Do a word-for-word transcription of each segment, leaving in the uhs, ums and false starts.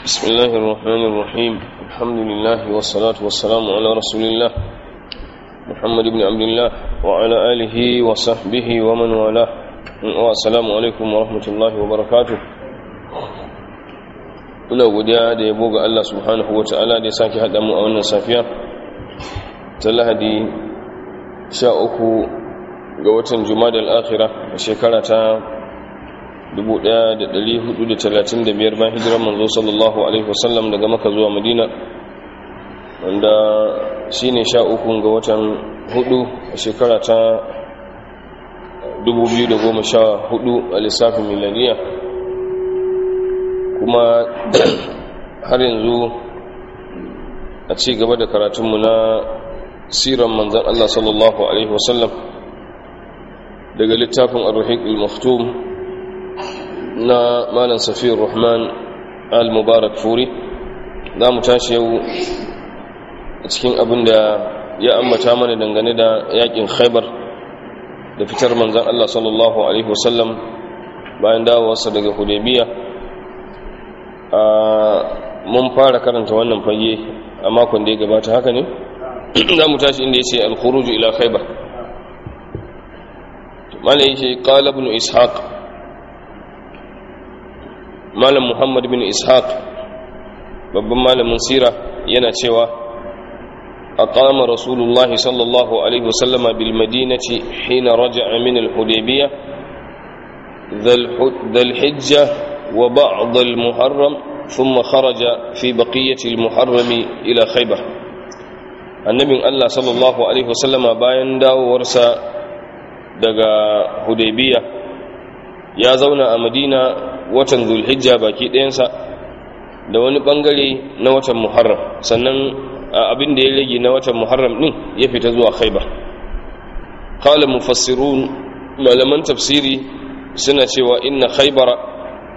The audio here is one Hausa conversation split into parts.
بسم الله الرحمن الرحيم الحمد لله والصلاة والسلام على رسول الله محمد بن عبد الله وعلى آله وصحبه ومن والاه والسلام عليكم ورحمة الله وبركاته. Ina godiya da yabo ga Allah subhanahu wa ta'ala da ya sake haɗa mu a wannan safiya ta Lahadi sha uku ga watan Jumadal Akhira a shekara ta dubu ɗaya da ɗari hudu da talatin da biyar bayan hijirar manzo sallallahu alaihi wasallam daga Makka zuwa Madina, wanda shine sha uku ga watan hudu a shekara ta dubu biyu da goma sha hudu a lissafin miladiya. Kuma har yanzu a ci gaba da karatunmu na siran manzan Allah sallallahu alaihi wasallam daga littafin ar-Ruhiq al-Maktum na Malam Safiyur Rahman al-Mubarak Furi. Za mu tashi yau a cikin abin da ya ambata mana dangane da yakin Khaibar da fitar manzan Allah sallallahu alaihi wasallam bayan dawowarsa daga Hudaybiyah. Mun fara karanta wannan fage a makon da ya gabata, haka ne? Za mu tashi inda ya ce al-khuruju ila Khaibar. Malam yake qala ibn Ishaq, Malam Muhammad bin Ishaq babban malamin sira yana cewa aqama Rasulullahi sallallahu alaihi wasallam bil madinati hina raja'a min al-Hudaybiyah dhal hijja وبعض المحرم ثم خرج في بقية المحرم إلى خيبر. النبي الله صلى الله عليه وسلم bayan dawowarsa daga Hudaybiyah ya zauna a Madina watan Dhul-Hijja baki ɗayansa da wani bangare na watan Muharram, sannan abin da ya rage na watan Muharram din ya fita zuwa Khaibar. Qala mufassirun, malaman tafsiri suna cewa inna Khaibara,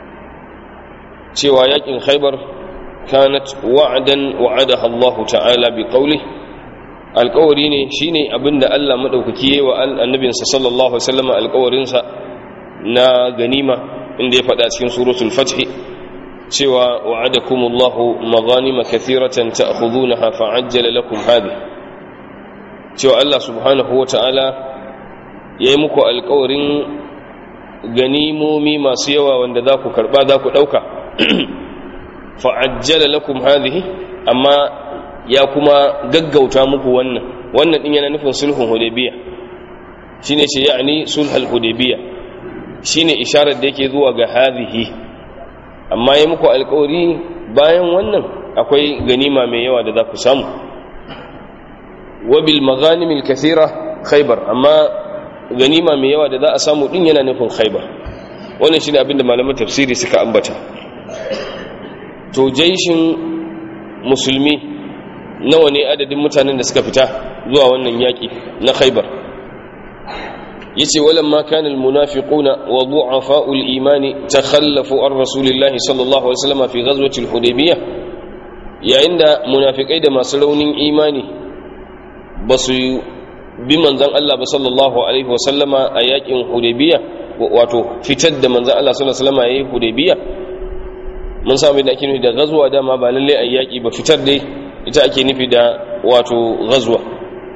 cewa yakin Khaibar kanat wa'dan wa'adaha Allah ta'ala bi qawli, alƙawari ne shine abinda Allah madaukaki yayi wa annabinsa sallallahu alaihi wasallam alƙawarin sa na ganima, inda ya faɗa cikin suratul fath cewa wa'adakumullahu maghanima kathiratan ta'khudunaha fa'ajjala lakum hadhihi, cewa Allah subhanahu wa ta'ala yayi muku alƙawarin ganimomi masu yawa wanda za ku karba, za ku dauka. fa'ajjala lakum hadhihi, amma ya kuma gaggauta muku wannan wannan din yana nufin sulhun Hudaybiyah, shine ce yani sulhul Hudaybiyah shine isharar da yake zuwa ga hadhihi, amma ya muku alƙawari bayan wannan akwai ganima mai yawa da za ku samu. wa bil maghanimil kathira Khaybar, amma ganima mai yawa da za a samu din yana nufin Khaybar. Wannan shine abinda malaman tafsiri suka ambata. To jaishin musulmi nawa ne adadin mutanen da suka fita zuwa wannan yaki na Khaibar? Yace walamma kana almunafiquna wa du'afa'ul imani takhallafu an rasulillahi sallallahu alaihi wasallam fi ghazwati al-Hudaybiyah, yayin da munafikai da masu raunin imani basu bi manzon Allah ba sallallahu alaihi wasallama a yakin Hudaybiyah, wato fitar da manzon Allah sallallahu alaihi wasallama yayin Hudaybiyah. Mun samu da ake nufi da ghazwa, dama ba lalle a yaƙi ba, fitar dai ita ake nufi da wato ghazwa.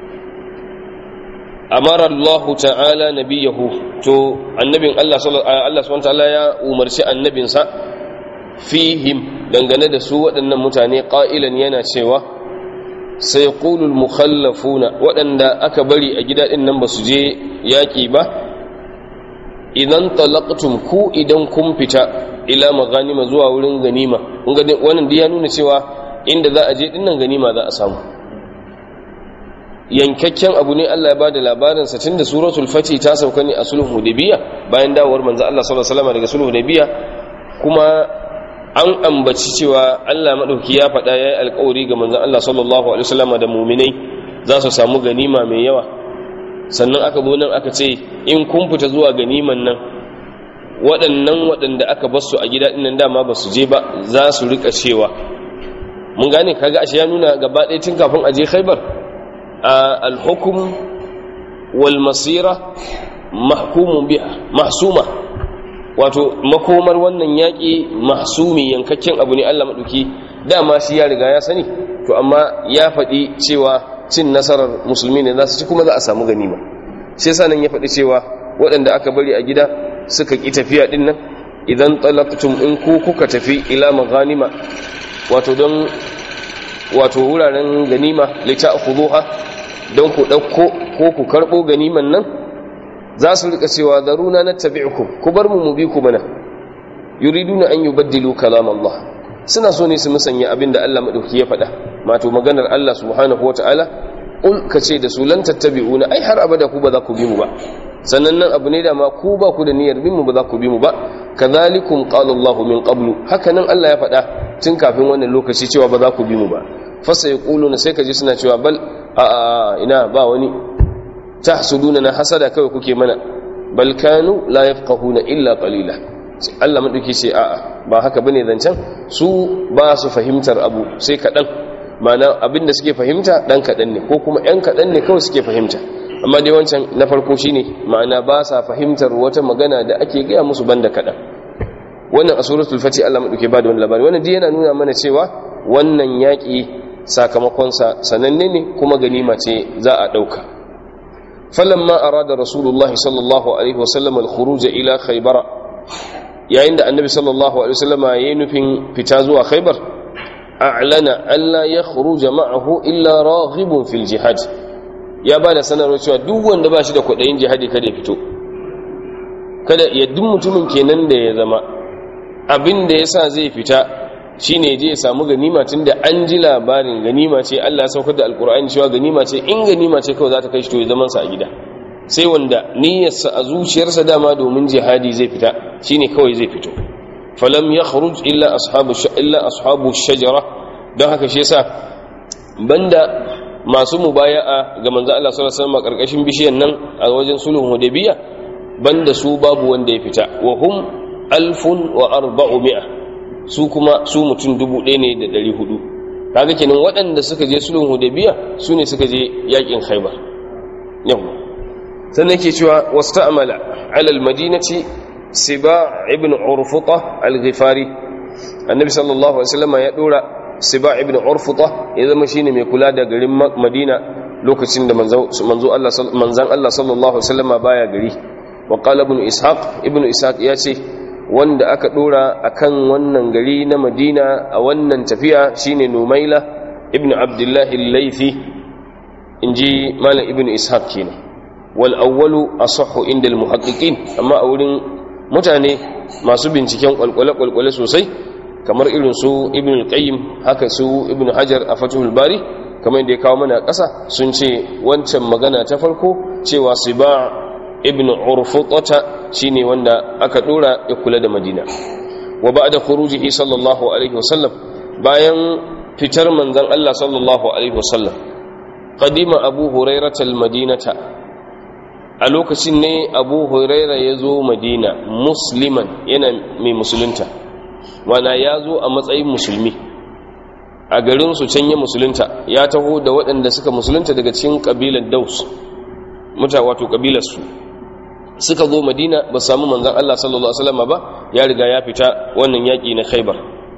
Amara Allah ta'ala nabiyahu, to annabin Allah Allah subhanahu ta'ala ya umarci annabinsa fihim, dangane da su waɗannan mutane, qailan yana cewa sayqulul mukhallafuna, waɗanda aka bari a gida din nan ba su je yaƙi ba, idan talaqtum, ku idan kun fita ila maghanima zuwa wurin ganima. Wannan dai ya nuna cewa inda za a je dinnan ganima za a samu. Yankakken abu ne Allah ya bada labarin sa tunda suratul fati ta sauka ne a sulhul Hudaybiyah bayan dawowar manzo Allah sallallahu alaihi wasallam daga sulhul Hudaybiyah, kuma an ambaci cewa Allah madauki ya faɗa yayi alƙawari ga manzo Allah sallallahu alaihi wasallam da mu'minai za su samu ganima mai yawa. Sannan aka zo nan aka ce in kun fita zuwa ganiman nan, waɗannan waɗanda aka basu a gida ɗinnan dama ba su je ba, za su rika cewa, mun gane, kaga ashe ya nuna gaba ɗaya tun kafin a je Khaibar al-hukm wal masira mahkumun biha mahsuma, wato makomar wannan yaƙi mahsumi yankakken abu ne Allah maɗauki dama shi ya riga ya sani, to amma ya faɗi cewa cin nasarar musulmi ne za su ci kuma za a samu ganima. sai sanan ya faɗi cewa waɗanda aka bari a gida suka ƙi tafiya ɗin nan, idan talaqtum in ku kuka tafi ila maghanima wato don wato wuraren ganima lita'khuduha don ku ɗauko ko ku karɓo ganiman nan, za su rika cewa daruna nattabi'ukum, ku bar mu mu bi ku mana. yuriduna an yubaddilu kalam Allah, suna so ne su musanya abinda Allah madauki ya faɗa, wato maganar Allah subhanahu wataala. Ul kace da su lan tattabi'una, ai har abada ku ba za ku bi mu ba, sannan nan abu ne da ma ku ba ku da niyyar bin mu ba za ku bi mu ba. kadhalikum qala Allah min qablu, haka nan Allah ya faɗa tun kafin wannan lokaci cewa ba za ku bi mu ba. Fasa yaquluna, sai kaje suna cewa bal a a ina ba wani, tahsuduna na hasada kawai kuke mana, bal kanu la yafqahuna illa qalila. Allah madauki sai a'a ba haka bane zancen, su ba su fahimtar abu sai kadan, ma'ana abinda suke fahimta dan kadan ne, ko kuma yan kadan ne kawai suke fahimta. Amma dai wancan na farko shine ma'ana ba sa fahimtar wata magana da ake gaya musu banda kadan. Wannan a suratul fati Allah madauki ba da wannan labari, wannan dai yana nuna mana cewa wannan yaki sakamakonsa sananne ne kuma ganima ce za a dauka. falamma arada rasulullahi sallallahu alaihi wasallam al-khuruj ila khaybar, yayin da annabi sallallahu alaihi wasallam yayin nufin fita zuwa khaybar, a'lana alla yakhruj ma'ahu illa raghibun fil jihad, ya bada sanarwa cewa duk wanda ba shi da kwadayin jihadi kada ya fito, kada ya duk mutumin kenan da ya zama abin da yasa zai fita shine je ya samu ganima, tunda an ji labarin ganima ce, Allah ya saukar da alkur'ani cewa ganima ce, in ganima ce kawai za ta kai shi to ya zaman sa a gida. Sai wanda niyyarsa a zuciyarsa dama domin jihadi zai fita, shine kawai zai fito. falam yakhruj illa ashabu illa ashabu shajara, don haka shi yasa banda masu mubaya'a ga manzo Allah sallallahu alaihi wasallam karkashin bishiyan nan a wajen sulhun Hudaybiyah, banda su babu wanda ya fita. wa hum alfun wa arba'umi'a, su kuma su mutum dubu ɗaya ne da ɗari hudu. kaga kenan waɗanda suka je sulhun Hudaybiyah su ne suka je yakin Khaibar. yau sannan yake cewa wasta'mala ala almadinati Siba' ibn Urfuta al-Ghifari, annabi sallallahu alaihi wasallam ya dora Siba' ibn Urfuta ya zama shine mai kula da garin Madina lokacin da manzo manzo Allah manzan Allah sallallahu alaihi wasallam baya gari. wa qala ibn Ishaq ibn Ishaq ya ce wanda aka dora akan wannan gari na Madina a wannan tafiya shine Numaila ibn Abdullah al-Laythi, inji malam ibn Ishaq kenan. wal awwalu asahhu inda al-muhaqqiqin, amma a wurin mutane masu binciken kwalkwale-kwalkwale sosai kamar irin su ibn al-Qayyim, haka su ibn Hajar a Fathul Bari, kamar da ya kawo mana ƙasa, sun ce wancan magana ta farko cewa Siba' ibn Urfuta shine wanda aka dora ya kula da Madina. wa ba'da khurujihi sallallahu alaihi wasallam, bayan fitar manzon Allah sallallahu alaihi wasallam, qadima Abu Hurairah al-Madinata, a lokacin ne Abu Hurairah ya zo Madina musliman, yana mai musulunta, wana ya zo a matsayin musulmi a garin su can ya musulunta, ya taho da waɗanda suka musulunta daga cikin kabilar Daus, muta wato kabilar su suka zo Madina, ba samu manzon Allah sallallahu alaihi wasallam ba, ya riga ya fita wannan yaki na Khaibar.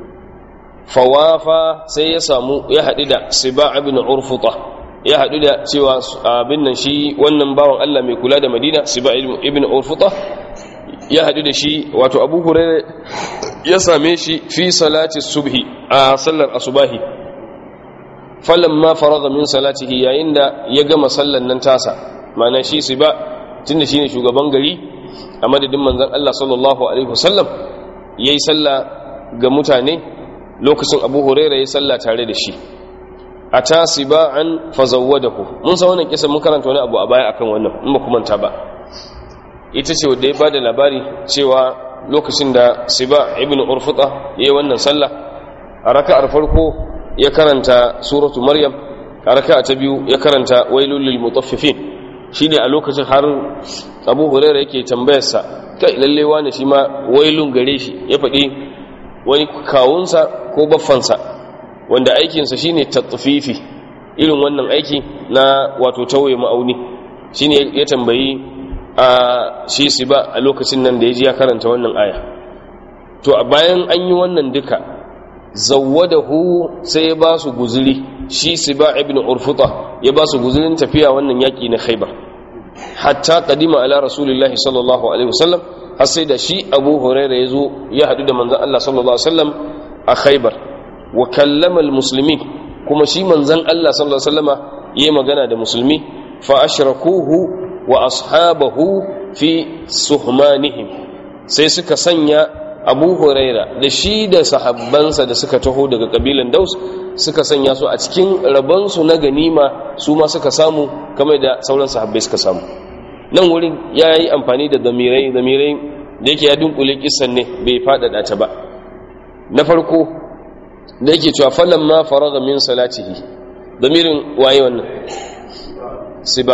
fawafa sai ya samu ya haɗu da Siba' ibn Urfuta, ya haɗu da cewa abin nan shi wannan bawan Allah mai kula da Madina Siba' ibn Urfuta, ya haɗu da shi wato Abu Hurairah ya same shi fi salati subhi, a sallar asubahi. falamma faragha min salatihi, yayin da ya gama sallan nan tasa, ma'ana shi Siba' tunda shine shugaban gari a madadin manzon Allah sallallahu alaihi wasallam, yayi sallah ga mutane lokacin Abu Hurairah yayi sallah tare da shi. ata Siba'an fazawwadahu, mun san wannan kisa mun karanta wani abu a baya akan wannan in ba kuma ta ba. ita ce wanda ya bada labari cewa lokacin da Siba' ibn Urfuta yayi wannan sallah, a raka'ar farko ya karanta suratu Maryam, a raka'a ta biyu ya karanta wailul lil mutaffifin. shine a lokacin har Abu Hurairah yake tambayar sa, kai lalle wani shi ma wailun gare shi, ya faɗi wani kawunsa ko baffansa wanda aikinsa shine tatfifi, irin wannan aiki na wato tawaye ma'auni. shine ya tambayi a shi Siba a lokacin nan da ya ji ya karanta wannan aya. To a bayan an yi wannan duka zawwadahu sai ya ba su guzuri, shi Siba ibn Urfuta ya ba su guzurin tafiya wannan yaki na Khaibar, hatta qadima ala rasulillahi sallallahu alaihi wasallam, har sai da shi Abu Hurairah ya zo ya hadu da manzon Allah sallallahu alaihi wasallam a Khaibar, wa kallama almuslimin, kuma shi manzon Allah sallallahu alaihi wasallama yayi magana da musulmi, fa ashrakuhu wa ashabahu fi suhmanihim, sai suka sanya Abu Huraira da shi da sahabbansa da suka taho daga kabilan Daus suka sanya su a cikin rabansu na ganima, su ma suka samu kamar da sauran sahabbai suka samu. Nan wurin ya yi amfani da damirai damirai da yake ya dunkule kissan ne bai faɗaɗa ta ba. Na farko da yake cewa falan ma faraga min salatihi, damirin waye wannan? Siba.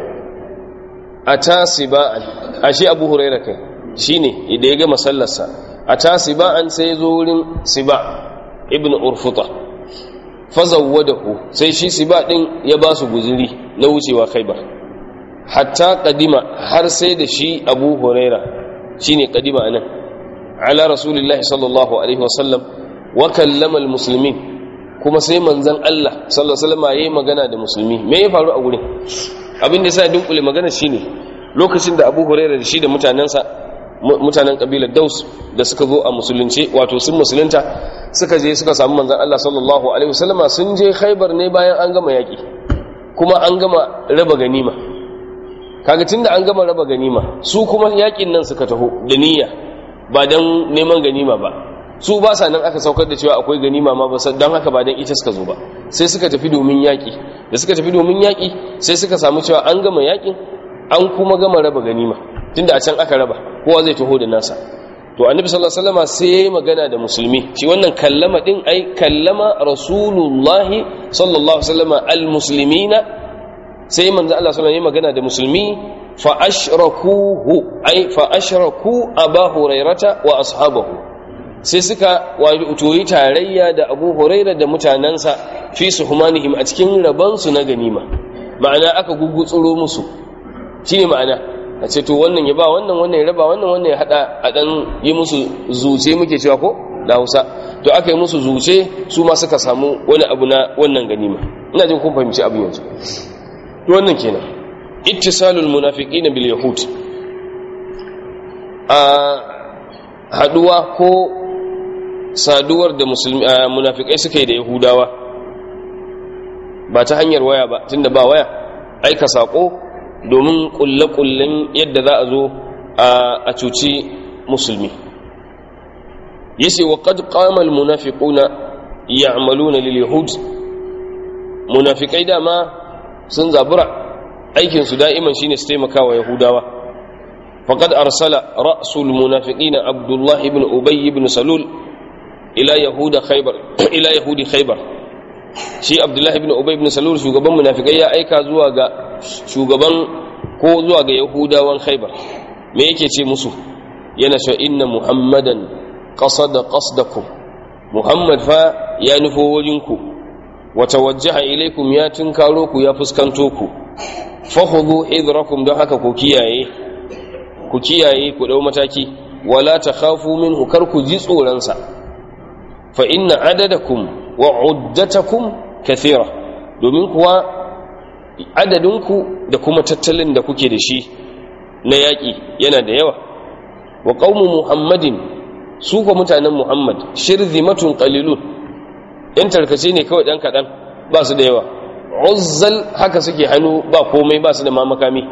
Ata siba'an, ashe Abu Huraira kai shine idan ya gama sallarsa, ata siba'an sai zo wurin Siba ibn Urfuta fazawwadahu, sai shi Siba din ya ba su guzuri na wucewa Khaibar, hatta qadima, har sai da shi Abu Huraira shine qadima anan, ala rasulillahi sallallahu alaihi wasallam, wa kallama almuslimin, kuma sai manzon Allah sallallahu alaihi wasallam yayi magana da musulmi. Me ya faru a wurin? Abin da yasa dunkule magana shine lokacin da Abu Huraira da shi da mutanansa mutanen kabilar Daus da suka zo a musulunci, wato sun musulunta, suka je suka samu manzon Allah sallallahu alaihi wasallama, sun je Khaibar ne bayan an gama yaki, kuma an gama raba ganima. Kaga tunda an gama raba ganima, su kuma yakin nan suka taho da niyya ba dan neman ganima ba, su ba sa nan aka saukar da cewa akwai ganima ma ba, dan haka ba dan ita suka zo ba, sai suka tafi domin yaki. Da suka tafi domin yaki sai suka samu cewa an gama yakin, an kuma gama raba ganima, tunda a can aka raba, kowa zai taho da nasa. To annabi sallallahu alaihi wasallam sai yayi magana da musulmi, shi wannan kallama din ai kallama rasulullahi sallallahu alaihi wasallam almuslimina, sai manzo Allah sallallahu alaihi wasallam yayi magana da musulmi, fa ashrakuhu ai fa ashraku Abu Hurairata wa ashabahu, sai suka wato tarayya da Abu Hurairah da mutanansa fi suhmanihim a cikin rabansu na ganima, ma'ana aka gugutsuro musu, shine ma'ana a ce to wannan ya ba wannan, wannan ya raba wannan, wannan ya hada a dan yi musu zuce muke cewa ko da Hausa, to aka yi musu zuce, su ma suka samu wani abu na wannan ganima. Ina jin kun fahimci abin yanzu. To wannan kenan ittisalul munafiqina bil yahud, a haduwa ko saduwar da musulmi munafikai suka yi da yahudawa ba ta hanyar waya ba, tunda ba waya, aika sako domin kulle-kullen yadda za a zo a cuci musulmi. Yace wa qad qama al munafiquna ya'maluna lil yahud, munafikai dama sun zabura, aikin su da'iman shine su taimaka wa yahudawa. Faqad arsala ra'sul munafiqina Abdullah ibn Ubay ibn Salul ila yahuda Khaybar ila yahudi Khaybar, shi Abdullah ibn Ubay ibn Salul shugaban munafikai ya aika zuwa ga shugaban ko zuwa ga yahudawan Khaybar. Me yake ce musu? Yana cewa inna muhammadan qasada qasdakum, muhammad fa ya nufo wajinku, wa tawajjaha ilaykum, ya tunkaro ku, ya fuskanto ku, fakhudhu hidrakum, don haka ku kiyaye ku kiyaye ku dau mataki, wala takhafu minhu, kar ku ji tsoron sa, fa inna adadakum wa uddatakum kathira, domin kuwa adadinku da kuma tattalin da kuke da shi na yaƙi yana da yawa. Wa qaumu muhammadin, su ko mutanen muhammad shirzimatun qalilun, yan tarkace ne kawai dan kadan, ba su da yawa. Uzzal, haka suke hannu ba komai, ba su da mamakami.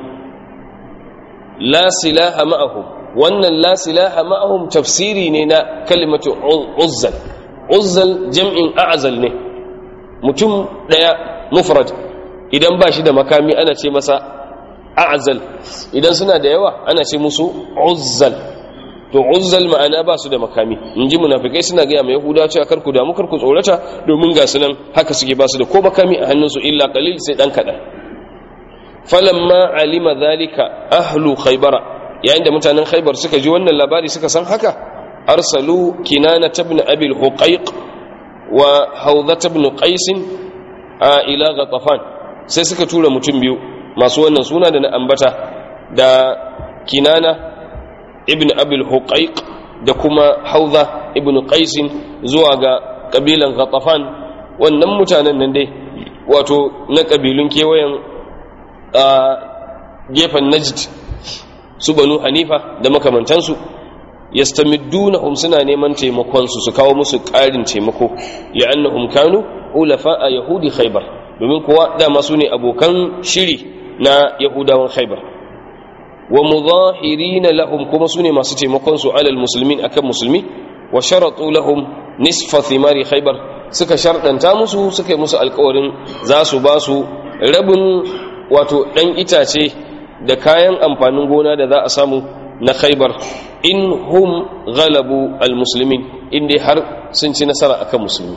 La silaha ma'ahum, wannan la silaha ma'ahum tafsiri ne na kalimatu uzzal. Uzzal jam'in a'zal ne, mutum daya mufrad, idan ba shi da makami ana ce masa a'zal, idan suna da yawa ana ce musu uzzal. To uzzal ma'ana ba su da makami. Inji munafikai suna ga mai yahudawa cewa kar ku damu, kar ku tsorata, domin ga sunan haka suke, ba su da ko makami a hannunsu illa qalil, sai dan kadan. Falamma alima dhalika ahlu khaybara, yayin da mutanen khaybar suka ji wannan labari suka san haka, arsalu kinana ibn abi al-huqayq wa hawdha ibn qais ila ghatafan, sai suka tura mutum biyu masu wannan suna da na ambata, da Kinana ibn Abil Huqaiq da kuma Hawza ibn Qais zuwa ga kabilan Ghatafan. Wannan mutanen nan dai wato na kabilun kewayen a gefen Najd su Banu Hanifa da makamantansu, yastamiddunahum suna neman taimakon su su kawo musu ƙarin taimako, li'annahum kanu ulafa a yahudi Khaybar, domin kuwa dama su ne abokan shiri na yahudawan Khaybar. Wa mudahirina lahum, kuma su ne masu taimakon su alal muslimin akan musulmi. Wa sharatu lahum nisfa thimari Khaybar, suka sharɗanta musu, suka yi musu alƙawarin za su ba su rabin wato ɗan itace da kayan amfanin gona da za a samu na Khaybar, in hum ghalabu almuslimin, inda har sun ci nasara akan musulmi.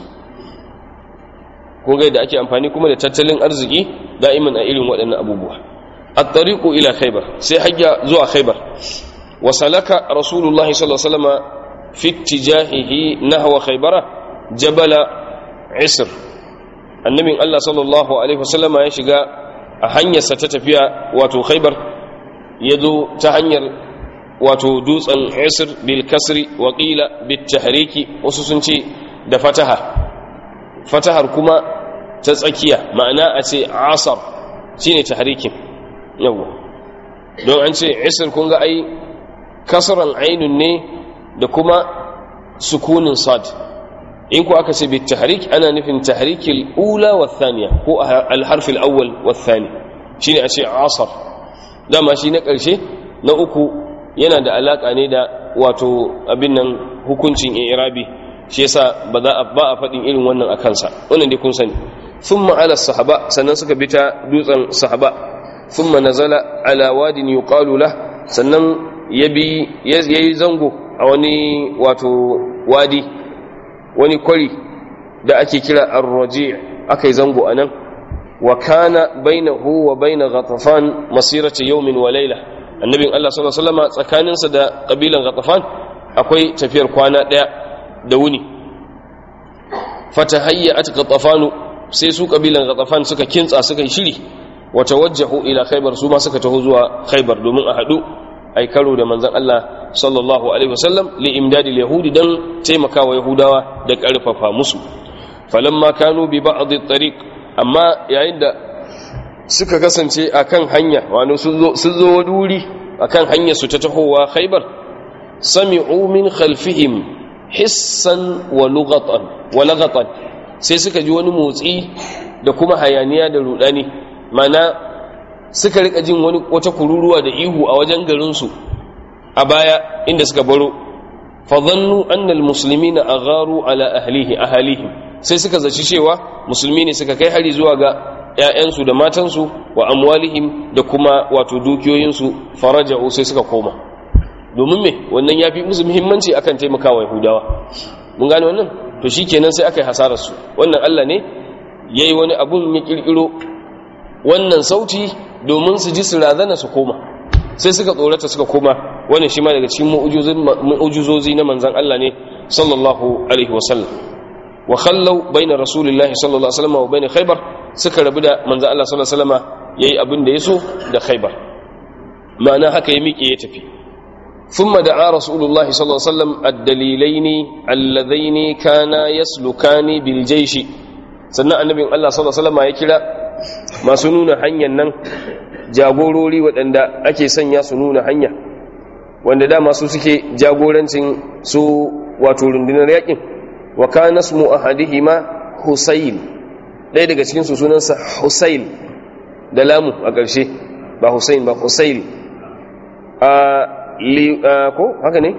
kun ga da ake amfani kuma da tattalin arziki da'iman a irin waɗannan abubuwa. at-tariqu ila Khaybar, sai hajja zuwa Khaybar. wa salaka rasulullahi sallallahu alaihi wasallam fi ittijahihi nahwa Khaybara jabala Isr. annabin Allah sallallahu alaihi wasallam ya shiga a hanyarsa ta tafiya wato Khaybar, yazo ta hanyar wato dutsen Isr bil kasri wa qila bit tahriki, wasu sun ce da fataha, fatahar kuma ta tsakiya, ma'ana a ce asar shine tahrikin yawa. don an ce Isr kun ga ai kasran ainun ne da kuma sukunin sad. in ku aka ce bit tahrik ana nufin tahrikil ula wa thaniya ko al harf al awwal wa thani, shine a ce asar. dama shi na karshe na uku yana da alaka ne da wato abin nan hukuncin i'rabi, shi yasa ba za a ba a fadin irin wannan akan sa, wannan dai kun sani. thumma ala sahaba, sannan suka bi ta dutsen sahaba. thumma nazala ala wadin yuqalu lah, sannan yabi yayi zango a wani wato wadi, wani kwari da ake kira ar-raji', akai zango anan. wa kana bainahu wa bain Ghatafan masirati yawmin wa layla, annabin Allah sallallahu alaihi wasallam tsakaninsa da kabilan Ghatafan akwai tafiyar kwana daya da wuni. fatahayyat Ghatafan, sai su kabilan Ghatafan suka kintsa suka yi shiri. wa tawajjahu ila Khaybar, su ma suka taho zuwa Khaybar domin a hadu ai karo da manzon Allah sallallahu alaihi wasallam li imdadil yahudi, dan taimakawa yahudawa da karfafa musu. falamma kanu bi ba'd at-tariq, amma yayin da suka kasance akan hanya, wani sun zo sun zo wuri akan hanyar su ta tahowa Khaybar, sami'u min khalfihim hissan wa lughatan wa laghatan, sai suka ji wani motsi da kuma hayaniya da rudani, mana suka rika jin wani wata kururuwa da ihu a wajen garinsu a baya inda suka baro. fa dhannu anna almuslimina agharu ala ahlihi ahlihim, sai suka zaci cewa musulmi ne suka kai hari zuwa ga ƴaƴansu da matansu wa amwalihim da kuma wato dukiyoyinsu. faraja'u, sai suka koma, domin me wannan yafi musu muhimmanci akan taimakawa yahudawa. mun gane wannan, to shikenan sai aka yi hasarar su. wannan Allah ne yayi wani abun ya kirkiro wannan sauti domin su ji su razana su koma, sai suka tsorata suka koma. wannan shi ma daga cikin mu'ujizozi na manzon Allah ne sallallahu alaihi wasallam. wa khallu baina rasulillahi sallallahu alaihi wasallam wa baina Khaybar, suka rabu da manzon Allah sallallahu alaihi wasallam yayi abin da yaso da Khaybar, ma'ana haka ya miƙe ya tafi. thumma da'a rasulullahi sallallahu alaihi wasallam ad-dalilaini alladhaini kana yaslukani bil jayshi, sannan annabin Allah sallallahu alaihi wasallam ya kira masu nuna hanyar nan, jagorori waɗanda ake sanya su nuna hanya, wanda dama su suke jagorancin su wato rundunar yakin. wa kana ismu ahadihima Husayl, ɗaya daga cikin su sunansa Husayl da lamu a ƙarshe, ba Husayn ba, Husayl. a li ko haka ne,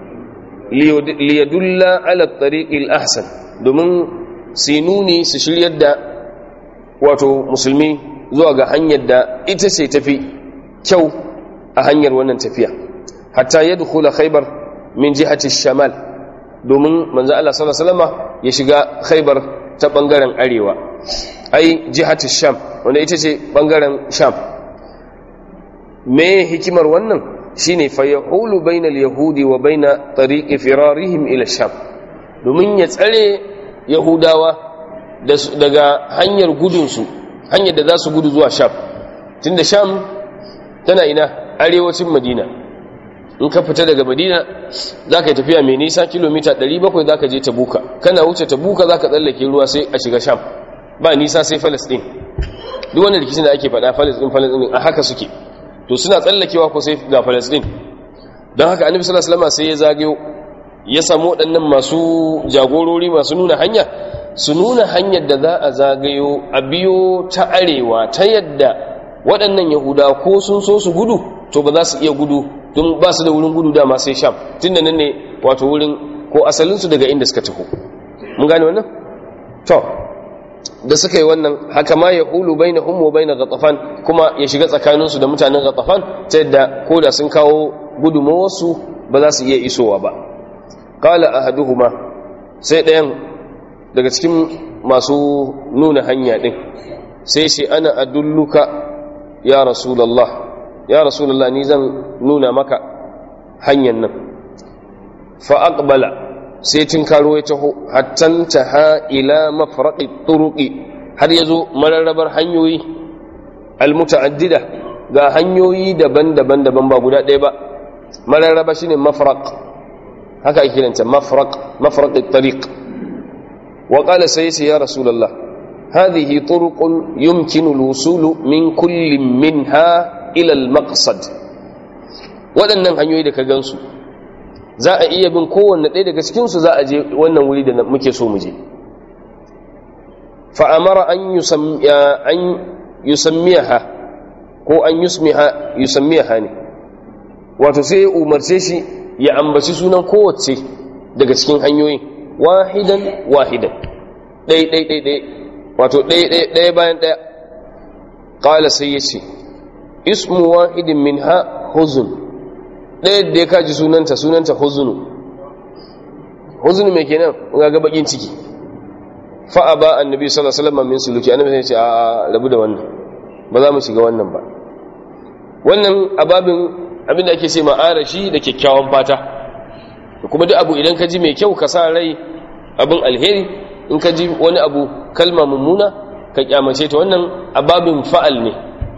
li yadulla ala at-tariqil ahsan, domin sinuni su shiryar da wato musulmi zuwa ga hanyar da ita ce tafi kyau a hanyar wannan tafiya. hatta yadkhula Khaybar min jihati shamal, domin manzo Allah sallallahu alaihi wasallam ya shiga Khaybar ta bangaren arewa, ai jihati sham, wanda ita ce bangaren sham. me hikimar wannan shine fa yahulu bainal yahudi wa baina tariqi firarihim ila sham, domin ya tsare yahudawa daga hanyar gudunsu, hanyar da za su gudu zuwa sham. tunda sham tana ina, arewacin madina. In ka fita daga madina za ka yi tafiya mai nisa kilomita ɗari bakwai za ka je tabuka, kana wuce tabuka za ka tsallake ruwa sai a shiga sham, ba nisa sai falastin. Duk wani rikicin da ake faɗa falastin falastin a haka suke, to suna tsallakewa ko sai ga falastin. Don haka annabi sallallahu alaihi wasallam sai ya zagayo ya samu waɗannan masu jagorori masu nuna hanya, su nuna hanyar da za a zagayo a biyo ta arewa, ta yadda waɗannan yahuda ko sun so su gudu to ba za su iya gudu, don ba su da wurin gudu dama sai sham, tunda nan ne wato wurin ko asalinsu daga inda suka taho. Mun gane wannan? To da suka yi wannan, haka ma ya hulu bai na umu bai na Ghatafan, kuma ya shiga tsakaninsu da mutanen Ghatafan ta yadda ko da sun kawo gudunmawarsu ba za su iya isowa ba. Qala ahaduhuma, sai ɗayan daga cikin masu nuna hanya ɗin sai shi, ana adulluka ya rasulallah, ya rasulallah ni zan nuna maka hanyar nan. Fa aqbala, sai tinkaro ya taho hattan taha ila mafraqi turuqi, har yazo mararrabar hanyoyi almutaaddida, ga hanyoyi daban-daban daban ba guda ɗaya ba. Mararraba shine mafraq, haka ake kiranta mafraq, mafraq at-tariq. Wa qala sayyidi ya rasulullah, hadhihi turuqun yumkinu al-wusul min kulli minha ila al-maqsad. Wadannan hanyoyi da ka gansu za a iya bin kowanne ɗaya daga cikin su, za a je wannan wuri da muke so mu je. Fa amara an yusammiya an yusammiha ko an yusmiha, yusammiha ne wato sai ya umarce shi ya ambaci sunan kowace daga cikin hanyoyin, wahidan wahidan, ɗai ɗai ɗai ɗai, wato ɗai ɗai ɗaya bayan ɗaya. Ƙala sai ya ce, ismu wahidin min ha huzun, ɗaya da ya kaji sunanta sunanta huzunu. Huzunu mai kenan ga bakin ciki. Fa'a ba annabi sallallahu alaihi wasallam min suluki, annabi sai ya ce a rabu da wannan, ba za mu shiga wannan ba. Wannan ababin abinda ake ce ma'arashi da kyakkyawan fata, kuma duk abu idan ka ji mai kyau ka sa rai abin alheri, in ka ji wani abu kalma mummuna ka kyamace ta. Wannan ababin fa'al ne,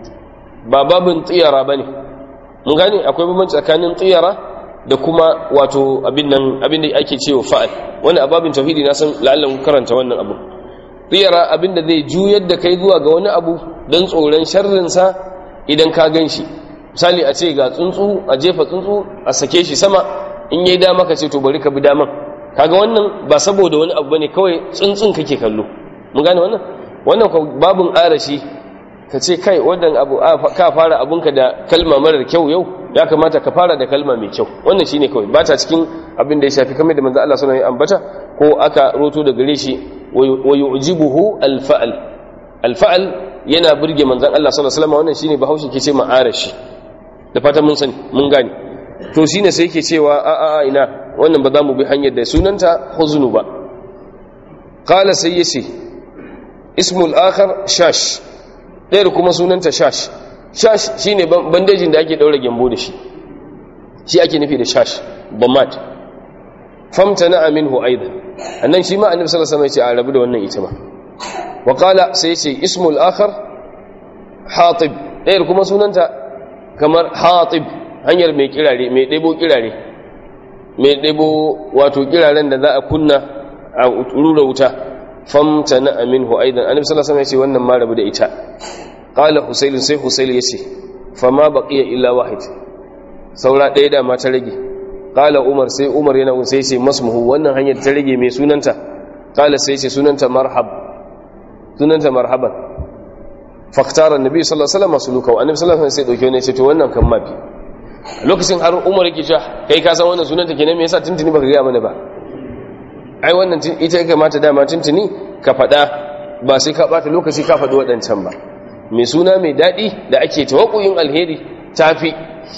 ba babin tsiyara ba ne. Mun gane akwai bambanci tsakanin tsiyara da kuma wato abin nan, abin da ake cewa fa'al. Wani ababin tauhidi na san la'allan karanta wannan abu. Tsiyara abin da zai juyar da kai zuwa ga wani abu don tsoron sharrinsa idan ka gan shi. Misali a ce ga tsuntsu, a jefa tsuntsu a sake shi sama, in yayi dama ka ce to bari ka bi daman, kaga wannan ba saboda wani abu bane, kawai tsuntsun kake kallo. Mun gane wannan? Wannan ko babun arashi, ka ce kai wannan abu ka fara abunka da kalma marar kyau yau, ya kamata ka fara da kalma mai kyau. Wannan shine kawai, ba ta cikin abin da ya shafi kamar da manzo Allah sallallahu alaihi wasallam ambata ko aka roto da gare shi, wa yu'jibuhu al-fa'l. Al-fa'l yana burge manzon Allah sallallahu alaihi wasallam. Wannan shine Bahaushe ke ce ma arashi. Da fata mun sani mun gane. To shine sai yake cewa a a ina wannan ba za mu bi hanyar da sunanta huznu ba. Qala sai yace ismul akhar shash, ɗayar kuma sunanta shash. Shash shine bandejin da ake daura gembo da shi, shi ake nufi da shash, bamat. Famtana minhu aidan, annan shi ma annabi sallallahu alaihi wasallam ya ce a rabu da wannan ita ba. Wa qala sai yace ismul akhar hatib, ɗayar kuma sunanta kamar hatib, hanyar mai kirare, mai ɗebo kirare, mai ɗebo wato kiraren da za a kunna a rura wuta. Famta na aminhu aidan, annabi sallallahu alaihi wasallam ya ce wannan ma rabu da ita. Qala Husayl, sai Husayl ya ce fama baqiya illa wahid, saura ɗaya da ma ta rage. Qala Umar, sai Umar yana sai ce masmuhu, wannan hanyar ta rage mai sunanta. Qala sai ce sunanta marhab, sunanta marhaban. Faktarar nabi sallallahu alaihi wasallam masluka, wa annabi sallallahu alaihi wasallam sai dauke ne ce to wannan kan mafi. Lokacin har Umar yake cewa kai ka san wannan sunanta kenan, me yasa tuntuni baka ga mana ba? Ai wannan ita yake mata dama tuntuni ka fada, ba sai ka bata lokaci ka fadi wadancan ba. Mai suna mai dadi da ake tawakkuyin alheri tafi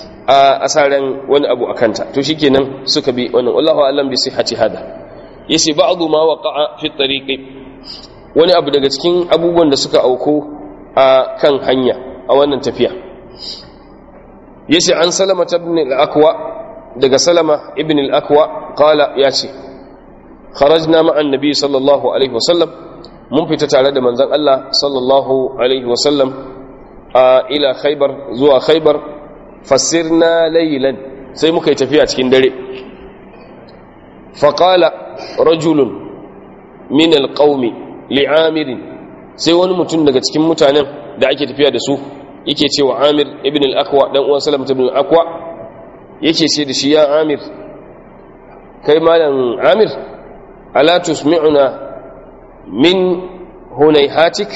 a asaran wani abu akanta. To shikenan suka bi wannan, wallahu a'lam bi sihhati hada. Yace ba'du ma waqa'a fi tariqi, wani abu daga cikin abubuwan da suka auko a kan hanya a wannan tafiya. Yace an Salama ibn al-Akwa, daga Salama ibn al-Akwa qala yace kharajna ma'a an-nabi sallallahu alaihi wasallam, mun fita tare da manzon Allah sallallahu alaihi wasallam a ila Khaybar, zuwa Khaybar. fasirna laylan sai muka yi tafiya cikin dare faqala rajulun min alqaumi li'amirin sai wani mutum daga cikin mutanen da ake tafiya da su yake cewa Amir ibn al-Aqwa dan uwan Salamah ibn al-Aqwa yake ce da shi ya Amir kai malam Amir ala tusmi'una min hunayhatik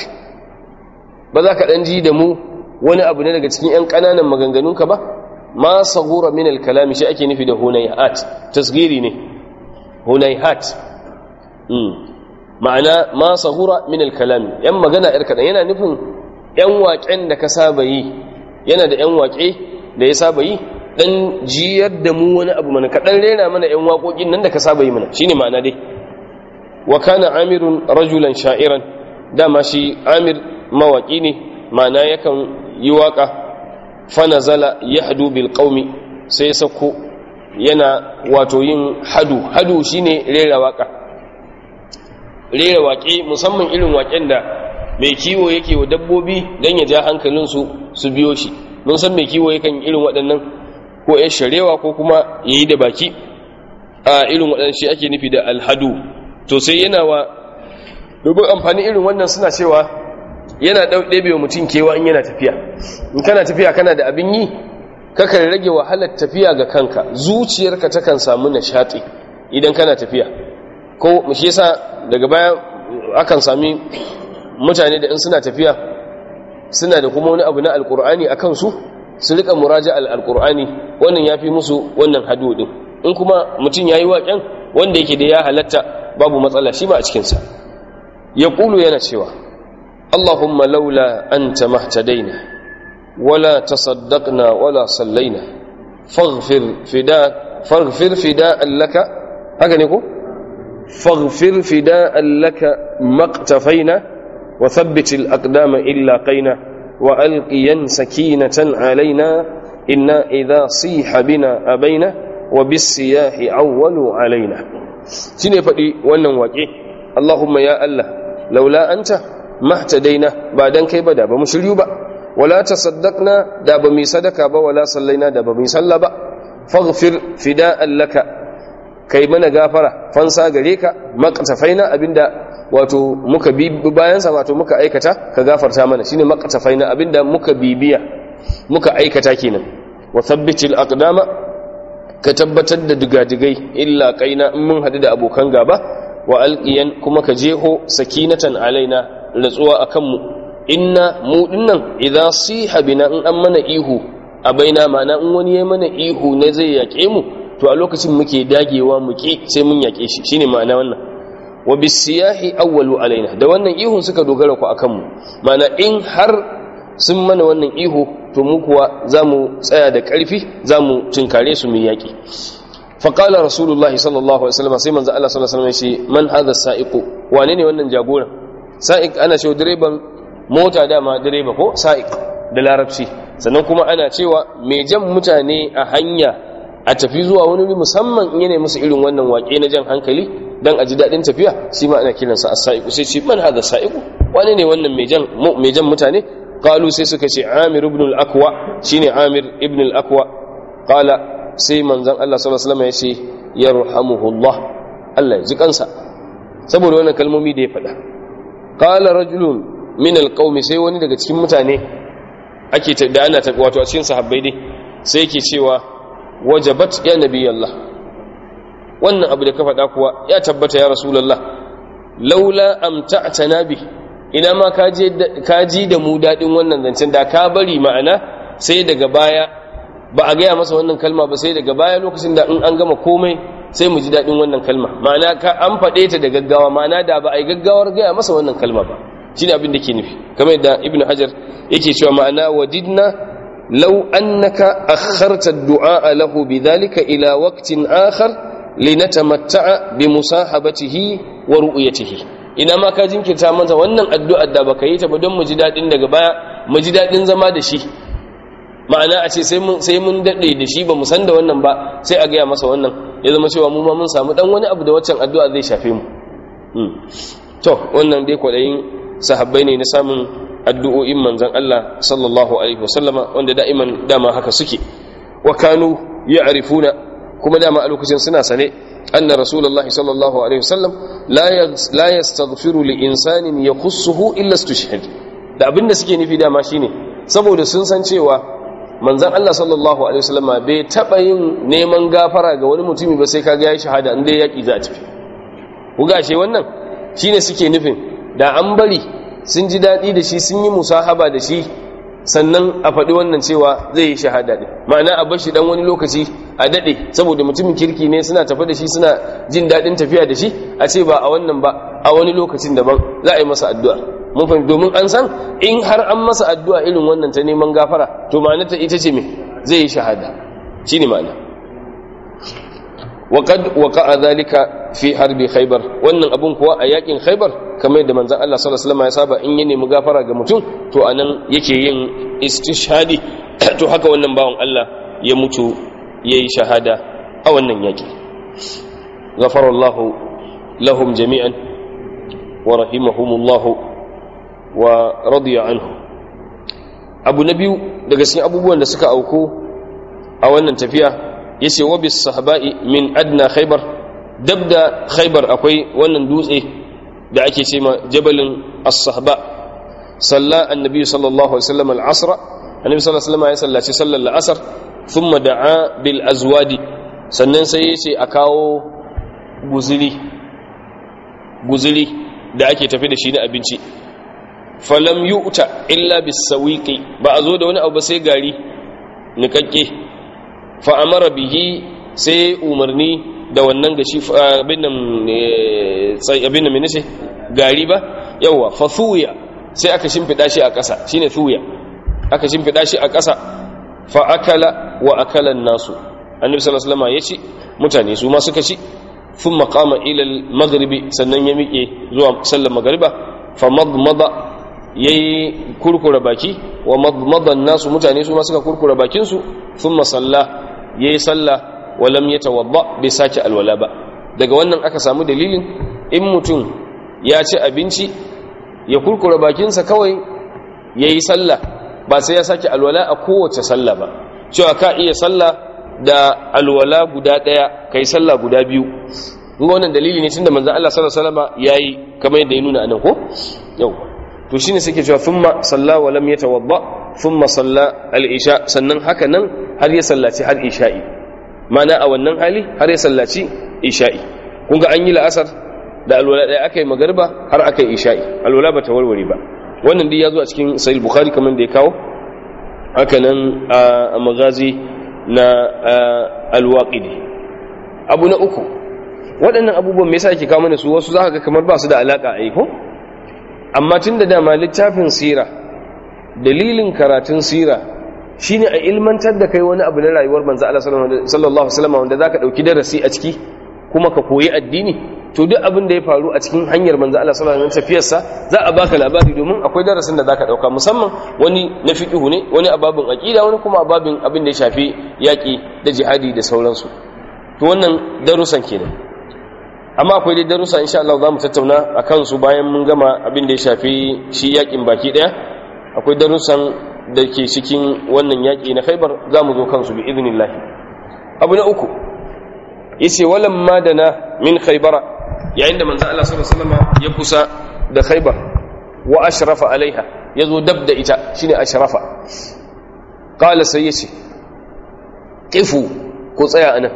ba za ka dan ji da mu wani abu ne daga cikin yan kananan maganganunka ba ma sagura min al-kalam shi ake nufi da hunayhat tasgiri ne hunayhat mm ma'ana ma sagura min al-kalam yan magana yar kadan yana nufin yan waƙen da ka saba yi yana da yan waƙe da ya saba yi dan jiyar da mu wani abu mana kadan rera mana yan waƙoƙin nan da ka saba yi mana shine ma'ana dai wa kana amirun rajulan sha'iran dama shi amir mawaki ne ma'ana yakan yi waka fa nazala yahdu bil qaumi sai sako yana wato yin hadu hadu shine rera waka rera waƙe musamman irin waƙen da mai kiwo yake wa dabbobi dan ya ja hankalin su su biyo shi mun san mai kiwo yakan irin waɗannan ko ya sharewa ko kuma yayi da baki a irin waɗannan shi ake nufi da alhadu to sai yana wa domin amfani irin wannan suna cewa yana ɗebe wa mutum kewa in yana tafiya in kana tafiya kana da abin yi kakan rage wahalar tafiya ga kanka zuciyarka takan samu nishaɗi idan kana tafiya ko shi yasa daga baya akan sami mutane da in suna tafiya suna da kuma wani abu na alkur'ani a kansu su rika muraja al-alkur'ani wannan ya fi musu wannan hadu din in kuma mutum ya yi waƙen wanda yake da ya halatta babu matsala shi ba a cikinsa ya ƙulu yana cewa Allahumma laula anta mahtadaina wala tasaddaqna wala sallaina faghfir fida faghfir fida'an laka haka ne ko faghfir fida'an laka maqtafaina wa thabbit al-aqdama illa qaina wa alqiyan sakinatan alaina inna idha siha bina abaina wa bis-siyahi awwalu alaina shine faɗi wannan waƙe Allahumma ya Allah laula anta mahtadaina ba dan kai ba da ba mu shiryu ba wala tasaddaqna da ba mu sadaka ba wala sallaina da ba mu salla ba faghfir fida'an laka kai mana gafara fansa gare ka maqtafaina abinda wato muka bi bayan sa wato muka aikata ka gafarta mana shine maqtafaina abinda muka bibiya muka aikata kenan wa thabbitil aqdama ka tabbatar da digadigai illa kaina in mun hadu da abokan gaba wa alqiyan kuma ka jeho sakinatan alaina ratsuwa akan mu inna mu dinnan idza siha bina in an mana ihu a baina mana in wani yayi mana ihu ne zai yake mu to a lokacin muke dagewa muke sai mun yake shi shine ma'ana wannan wa bisiyahi awwalu alaina da wannan ihun suka dogara ku akan mu mana in har sun mana wannan ihu to mu kuwa za mu tsaya da ƙarfi za mu tunkare su mai yaƙi faƙala rasulullahi sallallahu alaihi wasallam sai manzo Allah sallallahu alaihi wasallam ya ce man hadha sa'iqu wane ne wannan jagoran sa'iq ana cewa direban mota dama direba ko sa'iq da larabci sannan kuma ana cewa mai jan mutane a hanya a tafi zuwa wani wuri musamman in yana musu irin wannan waƙe na jan hankali dan a ji daɗin tafiya shi ma ana kiransa as-sa'iqu sai ce man hadha sa'iqu wane ne wannan mai jan mai jan mutane قالوا سيسك شي عامر ابن الأكوى شيني عامر ابن الأكوى قال سي منزل الله صلى الله عليه وسلم يشي يرحمه الله الله يجزيك أنسى saboda wannan kalmomi da ya faɗa qala rajulun min alqaumi sai wani daga cikin mutane ake da ana ta wato a cikin sahabbai dai sai yake cewa wajabat ya nabiyallah wannan abu da ka faɗa kuwa ya tabbata ya rasulullah laula amta'tana bi ina ma ka ji da mu daɗin wannan zancen da ka bari ma'ana sai daga baya ba a gaya masa wannan kalma ba sai daga baya lokacin da in an gama komai sai mu ji daɗin wannan kalma ma'ana ka an faɗe ta da gaggawa ma'ana da ba a yi gaggawar gaya masa wannan kalma ba shi ne abin da ke nufi kamar yadda ibn hajar yake cewa ma'ana wadidna law annaka akharta ad-du'a lahu bidhalika ila waqtin akhar linatamatta'a bi musahabatihi wa ru'yatihi ina ma ka jinkirta masa wannan addu'ar da baka yi ta ba don mu ji dadin daga baya mu ji dadin zama da shi ma'ana a ce sai mun sai mun dade da shi ba mu san da wannan ba sai a gaya masa wannan ya zama cewa mu ma mun samu dan wani abu da waccan addu'a zai shafe mu to wannan dai kwadayin sahabbai ne na samun addu'o'in manzon Allah sallallahu alaihi wasallama wanda da'iman dama haka suke wa kanu ya'rifuna kuma dama a lokacin suna sane anna rasulullahi sallallahu alaihi wasallam la yastaghfiru li insanin yakhussuhu illa istushhid da abinda suke nufi dama shine saboda sun san cewa manzon Allah sallallahu alaihi wasallam bai taba yin neman gafara ga wani mutumi ba sai kaga yayi shahada inda yaki za a tafi ku gashe wannan shine suke nufin da an bari sun ji dadi da shi sun yi musahaba da shi sannan a faɗi wannan cewa zai yi shahada ɗin ma'ana a bashi ɗan wani lokaci a daɗe saboda mutumin kirki ne suna tafi da shi suna jin daɗin tafiya da shi a ce ba a wannan ba a wani lokacin daban za a yi masa addu'a mun fahimta domin an san in har an masa addu'a irin wannan ta neman gafara to ma'ana ta ita ce me zai yi shahada shine ma'ana وقد وقع ذلك في حرب خيبر wannan abun kuwa a yakin khaybar kamar yadda manzon Allah sallallahu alaihi wasallam ya saba in ya nemi gafara ga mutum to anan yake yin istishhadi to haka wannan bawon Allah ya mutu yayi shahada a wannan yaki ghafarallahu lahum jami'an wa rahimahumullah wa radiya anhu abu nabiyu daga cikin abubuwan da suka auku a wannan tafiya yace wa bis sahba'i min adna khaybar dabda khaybar akwai wannan dutse da ake cewa jabalin as-sahba salla annabi sallallahu alaihi wasallam al-asr annabi sallallahu alaihi wasallam ya sallaci sallar al-asr thumma da'a bil azwadi sannan sai yace a kawo guzuri guzuri da ake tafi da shi na abinci falam yu'ta illa bis sawiqi ba a zo da wani abu sai gari nikakke fa'amara bihi sai umarni da wannan gashi abin nan minice gari ba yawa fa thuya sai aka shimfida shi a ƙasa shine thuya aka shimfida shi a ƙasa fa akala wa akalan nasu annabi sallallahu alaihi wasallam yace mutane su ma suka ci thumma qama ila al-maghribi sannan ya miƙe zuwa sallar magriba fa madmada yayi kurkura baki wa madmada nasu mutane su ma suka kurkura bakin su thumma salla yayi sallah walam yatawadda bai sake alwala ba daga wannan aka samu dalilin in mutum ya ci abinci ya kurkura bakinsa kawai yayi sallah ba sai ya sake alwala a kowace sallah ba cewa ka iya sallah da alwala guda daya kai sallah guda biyu kuma wannan dalili ne tunda manzon Allah sallallahu alaihi wasallam yayi kamar yadda ya nuna anan ko yau to shine suke cewa thumma salla wa lam yatawadda thumma salla al-isha sannan haka nan har ya sallaci har isha'i mana a wannan hali har ya sallaci isha'i kun ga an yi la'asar da alwala ɗaya aka yi magariba har aka yi isha'i alwala ba ta warware ba wannan dai ya zo a cikin sahih bukhari kamar da ya kawo haka nan a magazi na al-waqidi abu na uku waɗannan abubuwan me yasa yake kawo mana su wasu za ka ga kamar ba su da alaka a ko amma tun da dama littafin sira dalilin karatun sira shine a ilmantar da kai wani abu na rayuwar manzo Allah sallallahu alaihi wasallam wanda zaka dauki darasi a ciki kuma ka koyi addini to duk abin da ya faru a cikin hanyar manzo Allah sallallahu alaihi wasallam tafiyarsa za a baka labari domin akwai darasin da zaka dauka musamman wani na fiqh ne wani ababin aqida wani kuma ababin abin da ya shafi yaki da jihadi da sauransu to wannan darusan kenan amma akwai dai darussa insha Allah zamu tattauna akan su bayan mun gama abin da ya shafi shi yakin baki daya akwai darussan da ke cikin wannan yaki na Khaibar zamu zo kansu bi idnillah abu na uku yace walamma dana min Khaibara yayin da manzo Allah sallallahu alaihi wasallam ya kusa da Khaibar wa ashrafa alaiha yazo dab da ita shine ashrafa qala sai yace qifu ku tsaya anan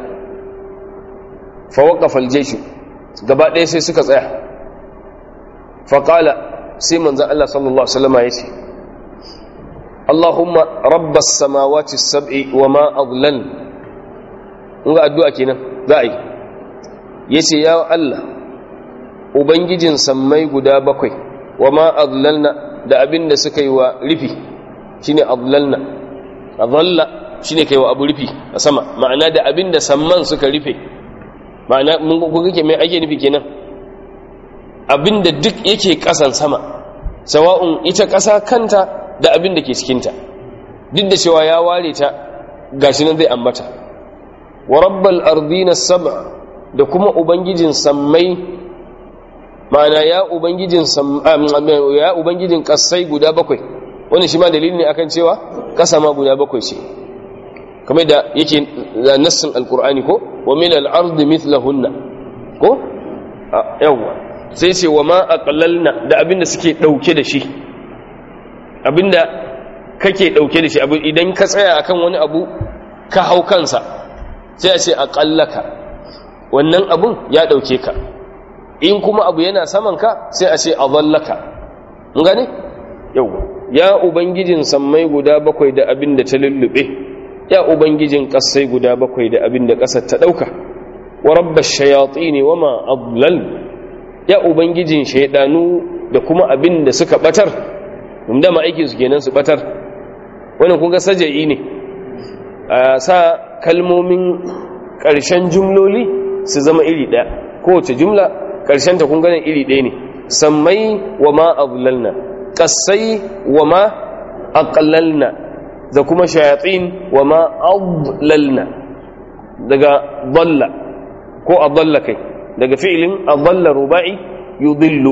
fa waqafa al-jaysh gaba ɗaya sai suka tsaya faƙala sai manzan Allah sallallahu Alaihi wasallama ya ce Allahumma rabbas samawati sab'i wa ma adlan ga addu'a kenan za a yi ya ce ya Allah ubangijin sammai guda bakwai wa ma adlalna da abin da suka yi wa rufi shine adlalna adalla shine kai wa abu rufi a sama ma'ana da abin da samman suka rufe ma'ana mun ko kake mai ake nufi kenan abinda duk yake kasan sama sawa'un ita kasa kanta da abinda ke cikin ta duk da cewa ya ware ta gashi nan zai ambata wa rabbal ardina sab'a da kuma ubangijin sammai ma'ana ya ubangijin sam ya ubangijin kasai guda bakwai wannan shi ma dalili ne akan cewa kasa ma guda bakwai ce kamar da yake nassin alqur'ani ko wa min al-ardi mithlahunna ko yawa sai ce wa ma aqlalna da abinda suke dauke da shi abinda kake dauke da shi abu idan ka tsaya akan wani abu ka hau kansa sai a ce aqallaka wannan abun ya dauke ka in kuma abu yana saman ka sai a ce adallaka mun gane yawa ya ubangijin sammai guda bakwai da abinda ta lullube ya ubangijin kasai guda bakwai da abinda kasar ta dauka wa rabbash shayatin wama adlal ya ubangijin shaydanu da kuma abinda suka batar inda ma aikin su kenan su batar wannan kun ga saja'i ne a sa kalmomin ƙarshen jumloli su zama iri ɗaya kowace jumla ƙarshen ta kun ganin iri ɗaya ne sammai wa ma adlalna qasai wa ma aqlalna da kuma shayatin wa ma adlalna daga dalla ko adalla kai daga fi'ilin adalla ruba'i yudillu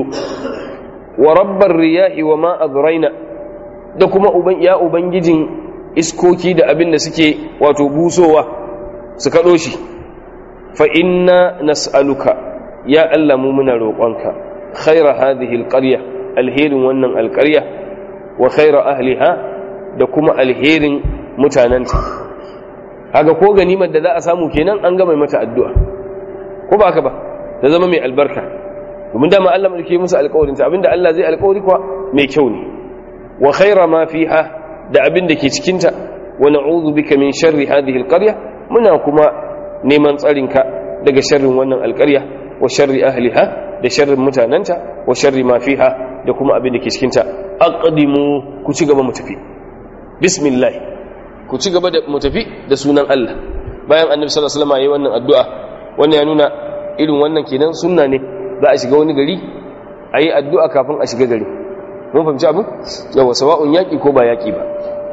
wa rabbar riyahi wa ma adraina da kuma uban ya ubangijin iskoki da abin da suke wato busowa su kado shi fa inna nas'aluka ya Allah mu muna roƙonka khaira hadhihi alqarya alherin wannan alqarya wa khaira ahliha da kuma alherin mutananta kaga ko ganimar da za a samu kenan an ga mai mata addu'a ko ba haka ba ta zama mai albarka domin dama Allah mulke musu alƙawarin ta abinda Allah zai alƙawari kuwa mai kyau ne wa khaira ma fiha da abin da ke cikin ta wa na'udhu bika min sharri hadhihi alqarya muna kuma neman tsarinka daga sharrin wannan alƙarya wa sharri ahliha da sharrin mutananta wa sharri ma fiha da kuma abin da ke cikin ta aqdimu ku ci gaba mu tafi bismillah ku ci gaba da mu tafi da sunan Allah bayan annabi sallallahu alaihi wasallam yayin wannan addu'a wannan ya nuna irin wannan kenan sunna ne za a shiga wani gari ayi addu'a kafin a shiga gari mun fahimci abin yawa sawa'un yaki ko ba yaki ba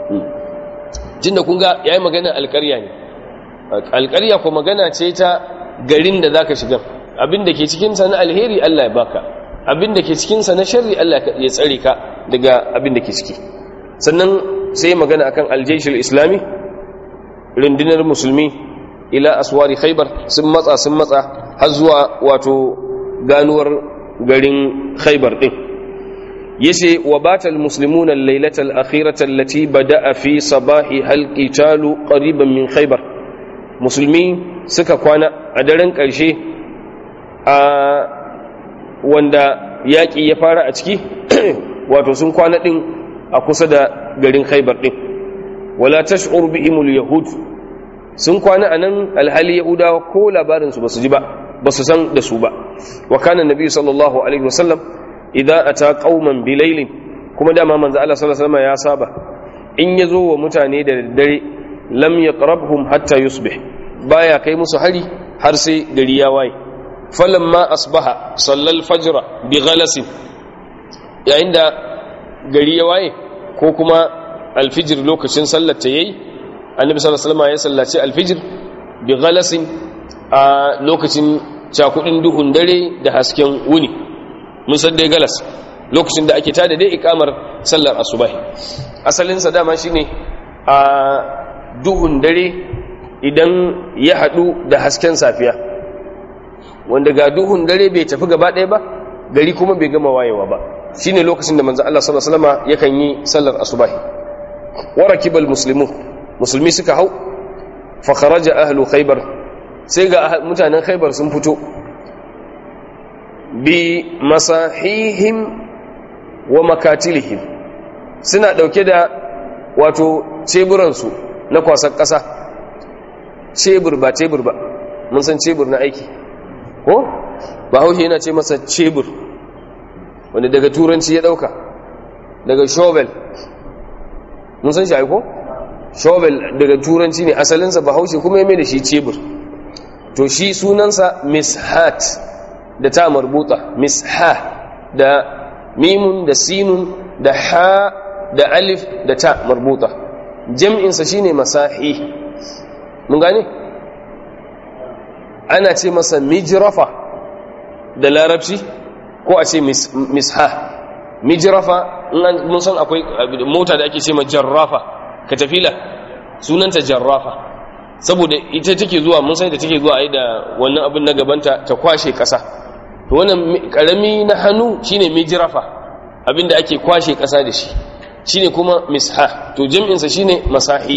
jinda kun ga yayi magana alƙarya ne alƙarya ko magana ce ta garin da zaka shiga abin da ke cikin sa na alheri Allah ya baka abin da ke cikin sa na sharri Allah ya tsare ka daga abin da ke ciki sannan sai magana akan aljayshul islami rundunar musulmi ila aswari khaybar sun matsa sun matsa har zuwa wato ganuwar garin khaybar din yace wa batal muslimuna al-lailata al-akhirata allati bada'a fi sabahi hal-qitalu qariban min khaybar musulmi suka kwana a daren karshe a wanda yaki ya fara a ciki wato sun kwana din a kusa da garin khaybar din wala tash'ur bihimul yahud sun kwana anan alhali yahudawa ko labarin su basu ji ba basu san da su ba wa kana nabi sallallahu alaihi wasallam idan ata qauman bilailin kuma dama manzo Allah sallallahu alaihi wasallam ya saba in yazo wa mutane da daddare lam yaqrabhum hatta yusbih baya kai musu hari har sai gari ya waye falamma asbaha sallal fajr bi ghalas yayin da gari ya waye ko kuma alfijir lokacin sallar ta yayi annabi sallallahu alaihi wasallam ya sallaci alfijir bi ghalas a lokacin cakudin duhun dare da hasken wuni mun san dai galas lokacin da ake tada dai ikamar sallar asubahi asalin sa dama shine a duhun dare idan ya hadu da hasken safiya wanda ga duhun dare bai tafi gaba ɗaya ba gari kuma bai gama wayewa ba shine lokacin da manzo Allah sallallahu alaihi wasallam yakan yi sallar asubahi warakibal muslimun musulmi suka hau fa kharaja ahlu khaybar sai ga mutanen khaybar sun fito bi masahihim wa makatilihim suna dauke da wato ceburansu na kwasan kasa cebur ba cebur ba mun san cebur na aiki ko ba haushi yana ce masa cebur wanda daga turanci ya dauka daga shovel mun san shi aiko shovel daga turanci ne asalinsa ba haushi kuma ya mai da shi cebur to shi sunansa mishat da ta marbuta misha da mimun da sinun da ha da alif da ta marbuta jam'insa shine masahi mun gane ana ce masa mijrafa da larabci ko a ce misha mijrafa mun san akwai mota da ake ce ma jarrafa katafila sunanta jarrafa saboda ita take zuwa mun sai da take zuwa ai da wannan abin na gabanta ta kwashe kasa to wannan karami na hannu shine mijrafa abinda ake kwashe kasa da shi shine kuma misha to jam'in sa shine masahi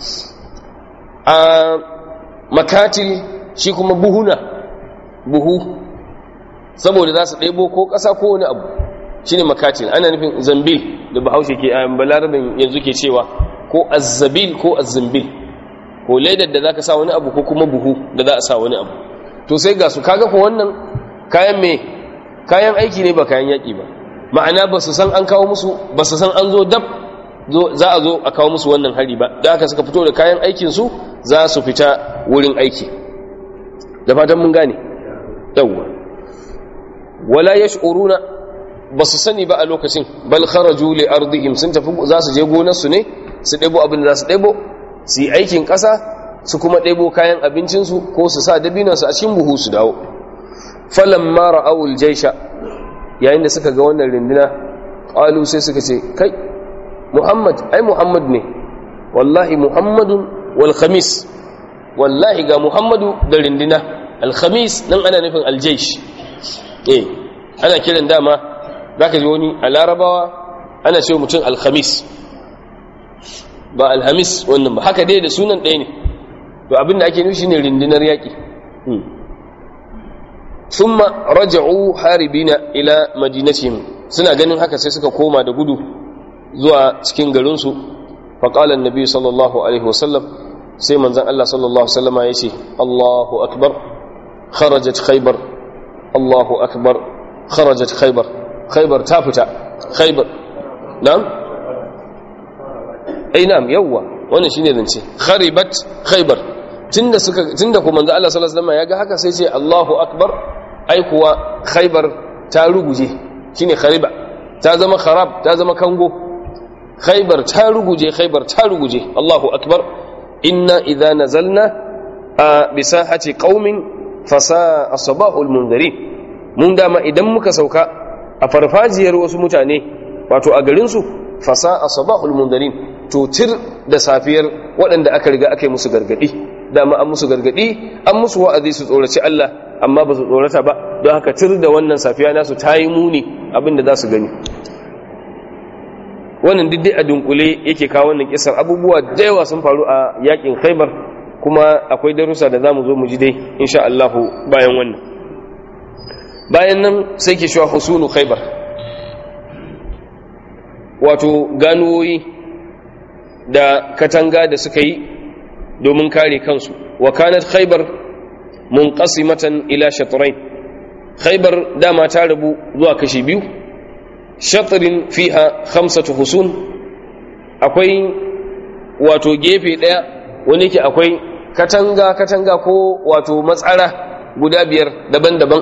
a makatil shi kuma buhuna buhu saboda za su ɗebo ko ƙasa ko wani abu shine makatil ana nufin zambil da bahaushe ke a balarabin yanzu ke cewa ko azzabil ko azzambil ko ledar da zaka sa wani abu ko kuma buhu da za a sa wani abu to sai ga su kaga ko wannan kayan me kayan aiki ne ba kayan yaki ba ma'ana ba su san an kawo musu ba su san an zo dab za a zo a kawo musu wannan hari ba da haka suka fito da kayan aikin su za su fita wurin aiki da fatan mun gane yawwa wala yash'uruna ba su sani ba a lokacin bal kharaju li ardihim sun tafi za su je gonar su ne su ɗebo abin da za su ɗebo su yi aikin ƙasa su kuma ɗebo kayan abincinsu ko su sa dabinansu a cikin buhu su dawo falon mara awul jaisha yayin da suka ga wannan rindina ƙalu sai suka ce kai muhammad ai muhammad ne wallahi muhammadun wal khamis wallahi ga muhammadu da rindina al-khamis nan ana nufin aljaish eh ana kiran dama zaka ji wani a larabawa ana cewa mutum al-khamis ba alhamis wannan ba haka dai da sunan ɗaya ne to abinda ake nufi shine rindinar yaƙi thumma raja'u haribina ila madinatihim suna ganin haka sai suka koma da gudu zuwa cikin garin su fa qala annabi sallallahu alaihi wasallam sai manzon Allah sallallahu alaihi wasallama yace Allahu akbar kharajat khaybar Allahu akbar kharajat khaybar khaybar ta fita khaybar na'am ai na'am yawwa wannan shine zance kharibat khaybar tunda suka tunda kuma manzo Allah sallallahu alaihi wasallam ya ga haka sai ce Allahu akbar ai kuwa khaybar ta ruguje shine khariba ta zama kharab ta zama kango khaybar ta ruguje khaybar ta ruguje Allahu akbar inna idza nazalna bi sahati qaumin fasa asbahul munzirin mun dama idan muka sauka a farfajiyar wasu mutane wato a garin su fasa asbahul munzirin to tir da safiyar waɗanda aka riga aka yi musu gargadi dama an musu gargadi an musu wa'azi su tsoraci Allah amma ba su tsorata ba don haka tir da wannan safiya nasu ta yi muni abinda za su gani wannan diddai a dunkule yake kawo wannan kisar abubuwa da yawa sun faru a yakin Khaibar kuma akwai darussa da zamu zo mu ji dai insha Allah bayan wannan bayan nan sai ke shi husulu Khaibar wato ganuwoyi da katanga da suka yi domin kare kansu wa kanat khaybar munqasimatan ila shatrayn khaybar dama ta rabu zuwa kashi biyu shatrin fiha khamsatu husun akwai wato gefe daya wani yake akwai katanga katanga ko wato matsara guda biyar daban-daban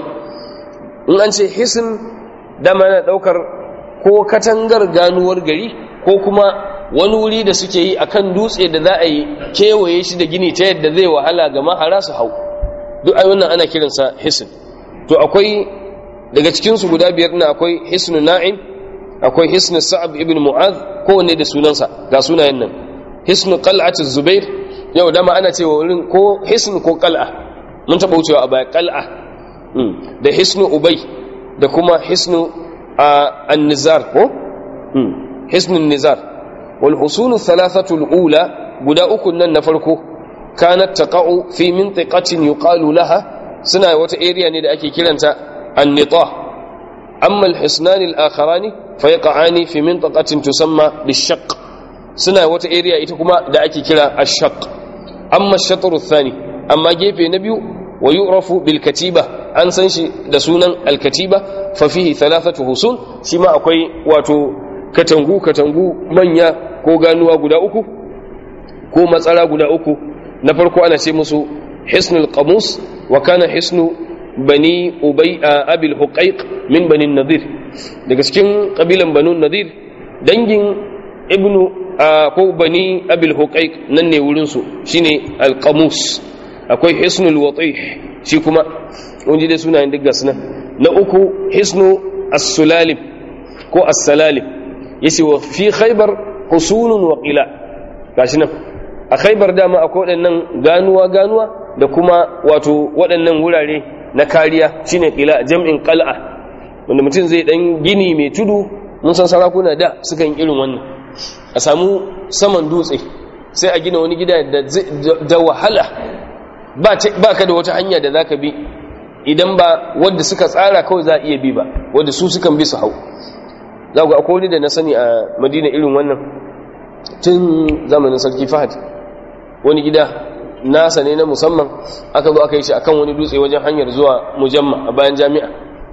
in an ce hisn dama na daukar ko katangar ganuwar gari ko kuma wani wuri da suke yi akan dutse da za a yi kewaye shi da gini ta yadda zai wahala ga mahara su hau duk ai wannan ana kiransa hisn to akwai daga cikinsu guda biyar na akwai hisnu na'im akwai hisnu sa'ab ibn mu'adh kowanne da sunansa ga sunayen nan hisnu qal'at az-zubair yau dama ana cewa wurin ko hisnu ko qal'a mun taba wucewa a baya qal'a da hisnu ubay da kuma hisnu an-nizar ko hisnu an-nizar wal husul thalathatu al-ula guda uku nan na farko kanat taqa'u fi mintiqatin yuqalu laha suna wata area ne da ake kiranta an-nitah amma al-hisnan al-akharani fayaqa'ani fi mintiqatin tusamma bish-shaqq suna wata area ita kuma da ake kira ash-shaqq amma ash-shatr ath-thani amma gefe na biyu wa yu'rafu bil katiba an san shi da sunan al-katiba fa fihi thalathatu husul shi ma akwai wato katangu katangu manya ko ganuwa guda uku ko matsara guda uku na farko ana ce musu hisnul qamus wa kana hisnu bani ubay abil huqaiq min bani nadir daga cikin kabilan banu nadir dangin ibnu ko bani abil huqaiq nan ne wurin su shine al qamus akwai hisnul watih shi kuma wanda dai sunayen duk gasu nan na uku hisnu as-sulalim ko as-salalim yace wa fi khaybar husunun wa qila gashi nan a Khaibar dama akwai waɗannan ganuwa ganuwa da kuma wato waɗannan wurare na kariya shine qila jam'in qal'a wanda mutum zai dan gini mai tudu mun san sarakuna da suka yi irin wannan a samu saman dutse sai a gina wani gida da wahala ba ka da wata hanya da zaka bi idan ba wanda suka tsara kawai za a iya bi ba wanda su sukan bi su hau za ku akwai wani da na sani a Madina irin wannan tun zamanin sarki Fahad wani gida nasa ne na musamman aka zo aka yi shi akan wani dutse wajen hanyar zuwa Mujamma a bayan jami'a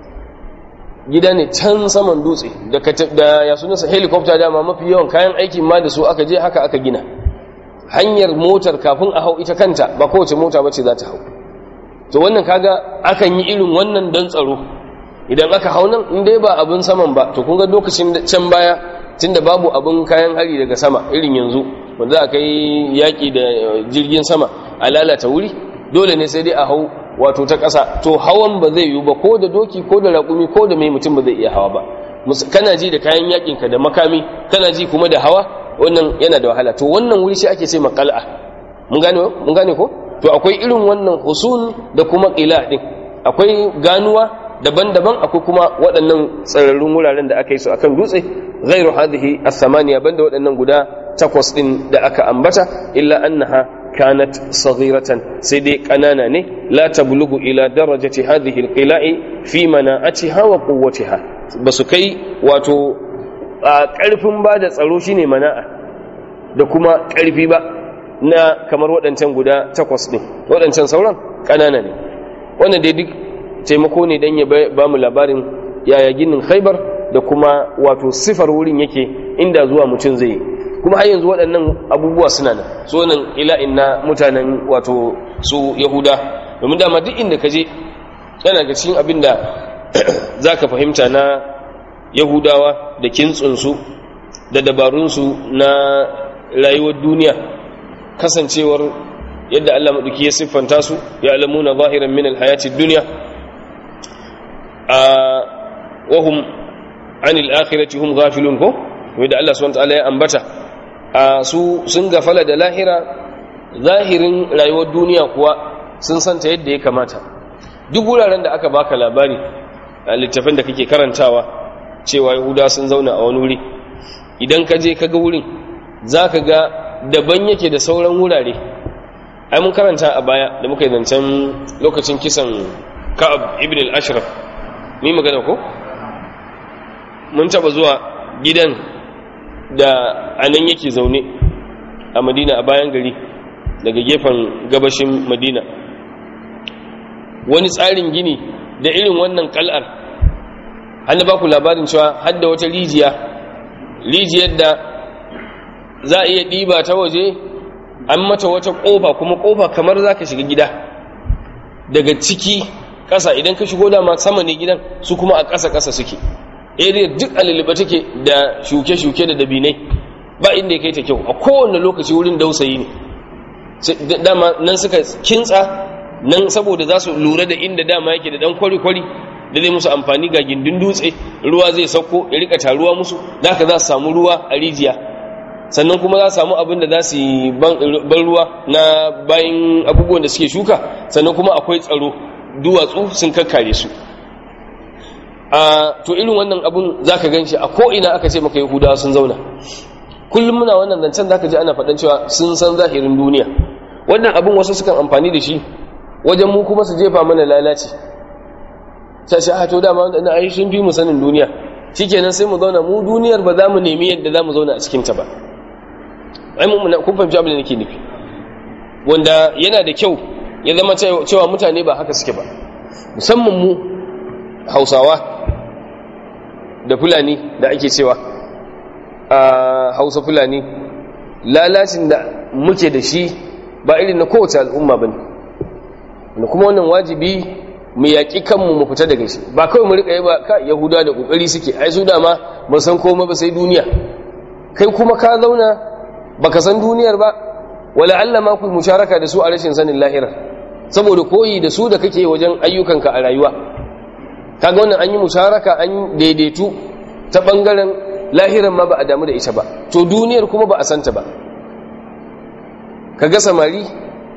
gida ne can saman dutse da ya sunansa helicopter dama mafi yawan kayan aikin ma da su aka je haka aka gina hanyar motar kafin a hau ita kanta ba kowace mota bace za ta hau to wannan kaga akan yi irin wannan don tsaro idan aka hau nan in dai ba abin saman ba to kun ga lokacin can baya tunda babu abin kayan hari daga sama irin yanzu wanda aka yi yaki da jirgin sama a lalata wuri dole ne sai dai a hau wato ta ƙasa to hawan ba zai yiwu ba ko da doki ko da raƙumi ko da mai mutum ba zai iya hawa ba kana ji da kayan yakinka da makami kana ji kuma da hawa wannan yana da wahala to wannan wuri shi ake ce makal'a mun gane mun gane ko to akwai irin wannan husun da kuma qila din akwai ganuwa daban-daban akwai kuma waɗannan tsararrun wuraren da aka yi su akan dutse ghairu hadhihi as-samaniya banda waɗannan guda takwas din da aka ambata illa annaha kanat saghiratan sai dai kanana ne la tablughu ila darajati hadhihi al-qila'i fi mana'atiha wa quwwatiha basu kai wato karfin ba da tsaro shine mana'a da kuma karfi ba na kamar waɗancan guda takwas din waɗancan sauran kanana ne wannan dai duk taimako ne dan ya ba mu labarin yaya ginin Khaibar da kuma wato sifar wurin yake inda zuwa mutum zai kuma har yanzu waɗannan abubuwa suna nan so nan ila'in na mutanen wato su Yahuda domin dama duk inda ka je yana ga cikin abin da za ka fahimta na Yahudawa da kintsinsu da dabarunsu na rayuwar duniya kasancewar yadda Allah maɗauki ya siffanta su ya alamuna zahiran min alhayati duniya a wahum anil akhirati hum ghafilun ko wanda Allah subhanahu wa ta'ala ya ambata a su sun gafala da lahira zahirin rayuwar duniya kuwa sun santa yadda ya kamata duk wuraren da aka baka labari a littafin da kake karantawa cewa Yahuda sun zauna a wani wuri idan ka je ka ga wurin zaka ga daban yake da sauran wurare ai mun karanta a baya da muka yi zancen lokacin kisan Ka'ab ibn al-Ashraf ni magana ko mun taba zuwa gidan da anan yake zaune a Madina a bayan gari daga gefen gabashin Madina wani tsarin gini da irin wannan kal'ar an ba ku labarin cewa har da wata rijiya rijiyar da za a iya ɗiba ta waje an mata wata ƙofa kuma ƙofa kamar za ka shiga gida daga ciki ƙasa idan ka shigo dama sama ne gidan su kuma a ƙasa-ƙasa suke area duk aliliba take da shuke-shuke da dabinai ba inda ya kai ta kyau a kowane lokaci wurin dausayi ne dama nan suka kintsa nan saboda za su lura da inda dama yake da dan kwari-kwari da zai musu amfani ga gindin dutse ruwa zai sauko ya rika taruwa musu da haka za su samu ruwa a rijiya sannan kuma za su samu abin da za su yi ban ruwa na bayan abubuwan da suke shuka sannan kuma akwai tsaro duwatsu sun kakkare su a to irin wannan abun zaka ganshi a ko ina aka ce maka Yahudawa sun zauna kullum muna wannan zancen zaka ji ana faɗan cewa sun san zahirin duniya wannan abun wasu sukan amfani da shi wajen mu kuma su jefa mana lalaci sai shi a to dama na ai sun fi mu sanin duniya shikenan sai mu zauna mu duniyar ba za mu nemi yadda za mu zauna a cikin ta ba ai mu kun fahimci abin da nake nufi wanda yana da kyau ya zama cewa mutane ba haka suke ba musamman mu Hausawa da Fulani da ake cewa a Hausa Fulani lalacin da muke da shi ba irin na kowace al'umma bane da kuma wannan wajibi mu yaki kanmu mu fita daga shi ba kawai mu rika yi ba ka Yahuda da kokari suke ai su dama ba san komai ba sai duniya kai kuma ka zauna baka san duniyar ba wala Allah ma ku musharaka da su a rashin sanin lahira saboda koyi da su da kake wajen ayyukanka a rayuwa kaga wannan an yi musharaka an daidaitu ta bangaren lahiran ma ba a damu da ita ba to duniyar kuma ba a santa ba kaga samari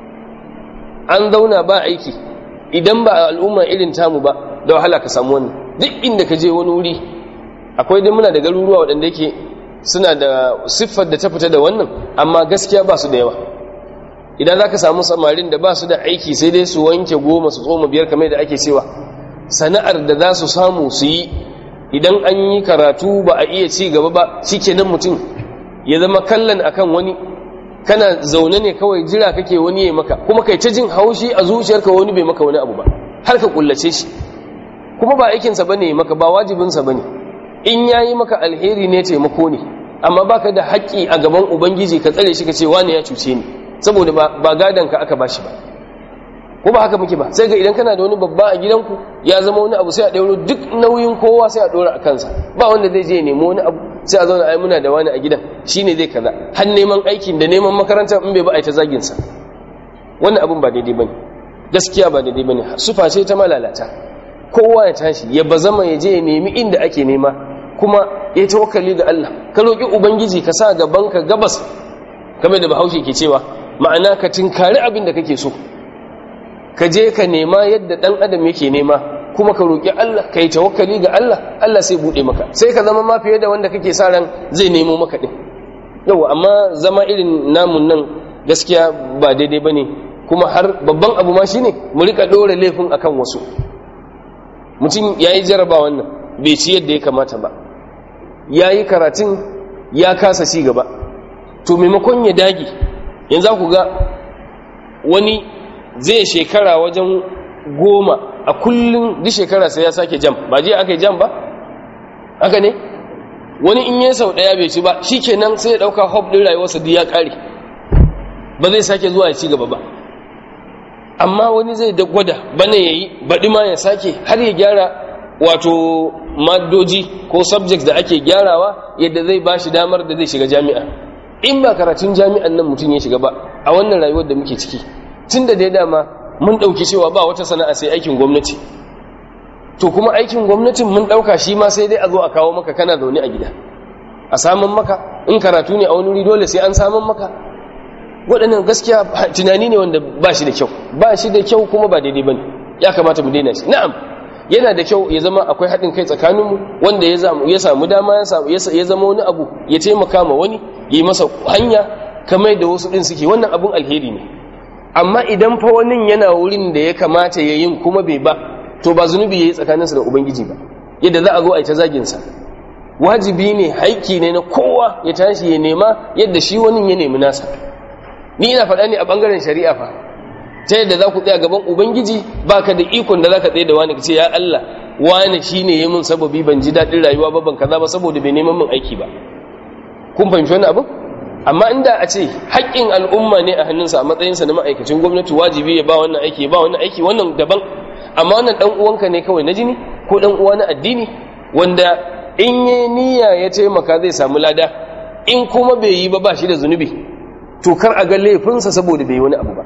an zauna ba aiki, idan ba al'umma irin tamu ba da wahala ka samu wannan. Duk inda ka je wani wuri akwai dai muna da garuruwa waɗanda yake suna da siffar da ta fita da wannan, amma gaskiya ba su da yawa. Idan za ka samu samarin da ba su da aiki sai dai su wanke goma su tsoma biyar kamar da ake cewa, sana'ar da za su samu su yi, idan an yi karatu ba a iya ci gaba ba shi kenan mutum ya zama kallon akan wani, kana zaune ne kawai jira kake wani ya maka, kuma kai ta jin haushi a zuciyarka wani bai maka wani abu ba har ka kullace shi, kuma ba aikinsa ba ne maka, ba wajibinsa ba ne. In ya yi maka alheri ne taimako ne, amma baka da haƙƙi a gaban ubangiji ka tsare shi ka ce wani ya cuce ni, saboda ba gadonka aka bashi ba. ko ba haka muke ba? Sai ga idan kana da wani babba a gidanku ya zama wani abu sai a ɗauro duk nauyin kowa sai a ɗora a kansa, ba wanda zai je nemo wani abu sai a zauna ai muna da wani a gidan shine zai kaza, har neman aikin da neman makaranta in bai ba a ta zagin sa. Wannan abun ba daidai bane, gaskiya ba daidai bane, sufa ce ta malalata. Kowa ya tashi ya bazama ya je ya nemi inda ake nema, kuma ya tawakkali ga Allah, ka roki ubangiji ka sa gaban ka gabas kamar da Bahaushe ke cewa, ma'ana ka tinkari abin da kake so, ka je ka nema yadda dan adam yake nema, kuma ka roki Allah, ka yi tawakkali ga Allah, Allah sai bude maka, sai ka zama ma fiye da wanda kake sa ran zai nemo maka din. Yau amma zama irin namun nan gaskiya ba daidai bane, kuma har babban abu ma shine mu rika dore laifin akan wasu. Mutum yayi jaraba wannan bai ci yadda ya kamata ba, yayi karatun ya kasa ci gaba, to maimakon ya dage, yanzu ku ga wani zai shekara wajen goma a kullum, duk shekara sai ya sake jam, ba je aka yi jam ba haka ne? Wani in yi sau daya bai ci ba shikenan sai ya dauka hope din rayuwarsa duk ya kare, ba zai sake zuwa ya ci gaba ba. Amma wani zai da gwada bane yayi, baɗi ma ya sake, har ya gyara wato maddoji ko subjects da ake gyarawa yadda zai bashi damar da zai shiga jami'a. In ba karatun jami'an nan mutum ya shiga ba a wannan rayuwar da muke ciki, tunda da dama mun dauki cewa ba wata sana'a sai aikin gwamnati, to kuma aikin gwamnatin mun dauka shi ma sai dai a zo a kawo maka kana zaune a gida a samun maka, in karatu ne a wani wuri dole sai an samun maka. Waɗannan gaskiya tunani ne wanda ba shi da kyau, ba shi da kyau kuma ba daidai bane, ya kamata mu daina shi. Na'am, yana da kyau ya zama akwai haɗin kai tsakaninmu, wanda ya samu dama ya zama wani abu ya taimaka ma wani, yi masa hanya kamar da wasu ɗin suke, wannan abun alheri ne. Amma idan fa wani yana wurin da ya kamata ya yin kuma bai ba, to ba zunubi ya yi tsakaninsa da ubangiji ba, yadda za a zo a yi ta zaginsa. Wajibi ne, haiki ne na kowa ya tashi ya nema yadda shi wani ya nemi nasa. Ni ina faɗa ne a ɓangaren shari'a fa, ta yadda za ku tsaya gaban ubangiji ba ka da ikon da za ka tsaye da wani ka ce ya Allah wani shi ne ya mun sababi ban ji daɗin rayuwa ba, ban kaza ba saboda bai neman min aiki ba. Kun fahimci wani abin? Amma inda a ce haƙƙin al'umma ne a hannunsa a matsayinsa na ma'aikacin gwamnati, wajibi ya ba wannan aiki ya ba wannan aiki, wannan daban. Amma wannan ɗan uwanka ne kawai na jini ko ɗan uwa na addini, wanda in yi niyya ya taimaka zai samu lada, in kuma bai yi ba ba shi da zunubi, to kar a ga laifinsa saboda bai yi wani abu ba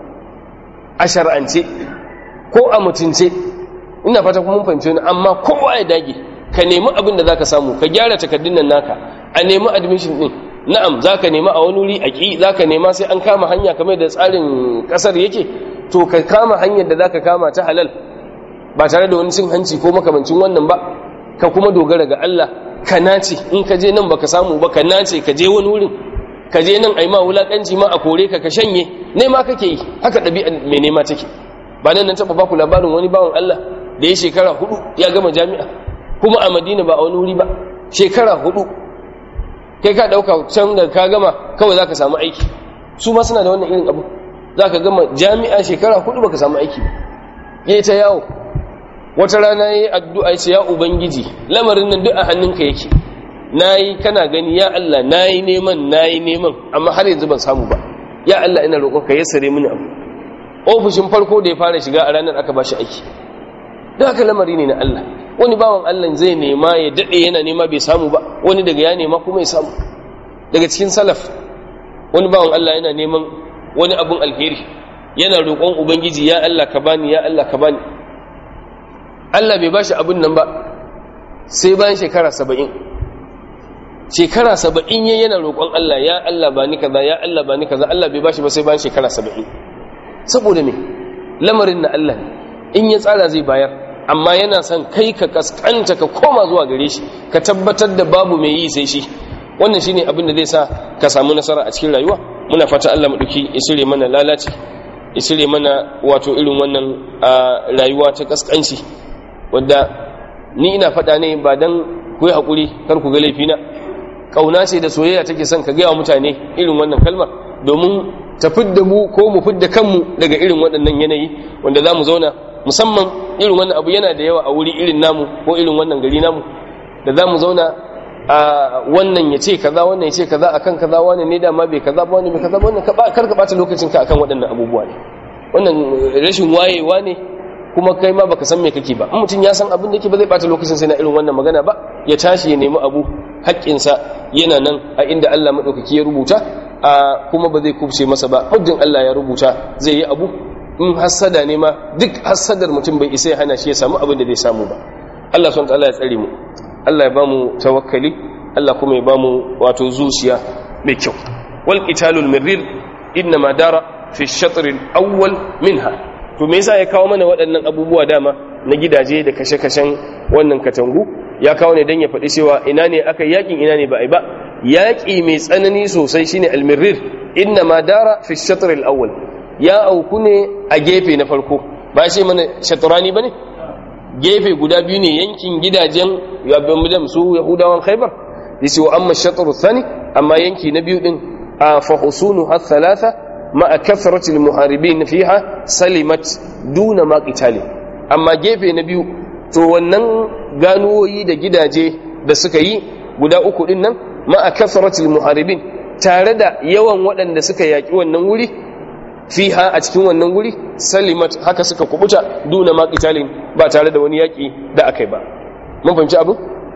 a shar'ance ko a mutunce. Ina fata kuma mun fahimci wani. Amma kowa ya dage, ka nemi abin da zaka samu, ka gyara takardun nan naka, a nemi admission din. Na'am, zaka nema a wani wuri a ki, zaka nema sai an kama hanya kamar da tsarin kasar yake, to ka kama hanyar da zaka kama ta halal ba tare da wani cin hanci ko makamancin wannan ba, ka kuma dogara ga Allah, ka nace. In ka je nan baka samu ba, ka nace ka je wani wurin, ka je nan ai ma wulakanci ma a kore ka, ka shanye, nema kake yi. Haka ɗabi'a mai nema take. Ba nan nan taɓa baku labarin wani bawan Allah da ya shekara hudu ya gama jami'a, kuma a Madina ba a wani wuri ba, shekara hudu. Kai ka ɗauka can da ka gama kawai za ka samu aiki. Su ma suna da wannan irin abu, za ka gama jami'a shekara hudu ba ka samu aiki ba. Ya yi ta yawo, wata rana ya yi addu'a ya ce ya Ubangiji, lamarin nan duk a hannunka yake, na yi kana gani ya Allah, na yi neman na yi neman amma har yanzu ban samu ba, ya Allah ina roƙon ka yassare mini abu. Ofishin farko da ya fara shiga a ranar aka ba shi aiki. Da haka lamari ne na Allah. Wani bawan Allah zai nema ya daɗe yana nema bai samu ba, wani daga ya nema kuma ya samu. Daga cikin salaf wani bawan Allah yana neman wani abun alheri, yana roƙon Ubangiji ya Allah ka bani, ya Allah ka bani. Allah bai bashi abun nan ba sai bayan shekara saba'in. shekara saba'in ya yana roƙon Allah ya Allah ba ni kaza ya Allah ba ni kaza Allah bai bashi ba sai bayan shekara saba'in. Saboda me lamarin na Allah ne, in ya tsara zai bayar, amma yana son kai ka kaskanta ka koma zuwa gare shi, ka tabbatar da babu mai yi sai shi. Wannan shine abin da zai sa ka samu nasara a cikin rayuwa. Muna fata Allah madauki ya shirye mana lalaci, ya shirye mana wato irin wannan rayuwa ta kaskanci, wanda ni ina faɗa ne ba dan ku yi hakuri kar ku ga laifina. Kauna ce da soyayya take son ka ga mutane irin wannan kalmar, domin ta fidda mu ko mu fidda kanmu daga irin waɗannan yanayi wanda za mu zauna, musamman irin wannan abu yana da yawa a wuri irin namu ko irin wannan gari namu, da za mu zauna a wannan ya ce kaza wannan ya ce kaza akan kaza wannan ne dama bai kaza ba wannan bai kaza ba wannan kar ka bata lokacin ka akan waɗannan abubuwa ne. Wannan rashin wayewa ne, kuma kai ma baka san me kake ba. In mutum ya san abin da yake ba zai bata lokacin sai na irin wannan magana ba, ya tashi ya nemi abu haƙƙinsa yana nan a inda Allah madaukaki ya rubuta, a kuma ba zai kubce masa ba. Muddin Allah ya rubuta zai yi abu, in hassada ne ma duk hassadar mutum bai isa ya hana shi ya samu abin da zai samu ba. Allah subhanahu wa ta'ala ya tsare mu, Allah ya bamu tawakkali, Allah kuma ya bamu wato zuciya mai kyau. Wal qitalul mirrir inma dara fi ash-shatr al-awwal minha. To me yasa ya kawo mana waɗannan abubuwa dama na gidaje da kashe-kashen wannan katangu? Ya kawo ne dan ya faɗi cewa ina ne aka yakin ina ne ba ai ba. Yaki mai tsanani sosai shine al-mirrir inma dara fi ash-shatr al-awwal. Ya auku ne a gefe na farko, ba sai mana shatrani bane? Gefe guda biyu ne yankin gidajen yabban su Yahudawan Khaibar. Yace wa amma ash-shatr ath-thani, amma yanki na biyu din fa husunu ath-thalatha ma'a kathrati al-muharibin fiha salimat duna ma qitali. Amma gefe na biyu to wannan ganuwoyi da gidaje da suka yi guda uku din nan ma'a kathrati al-muharibin, tare da yawan waɗanda suka yaki wannan wuri fiha a cikin wannan wuri salimat, haka suka kubuta duna ma qitalin, ba tare da wani yaki da akai ba. Mun fahimci abu?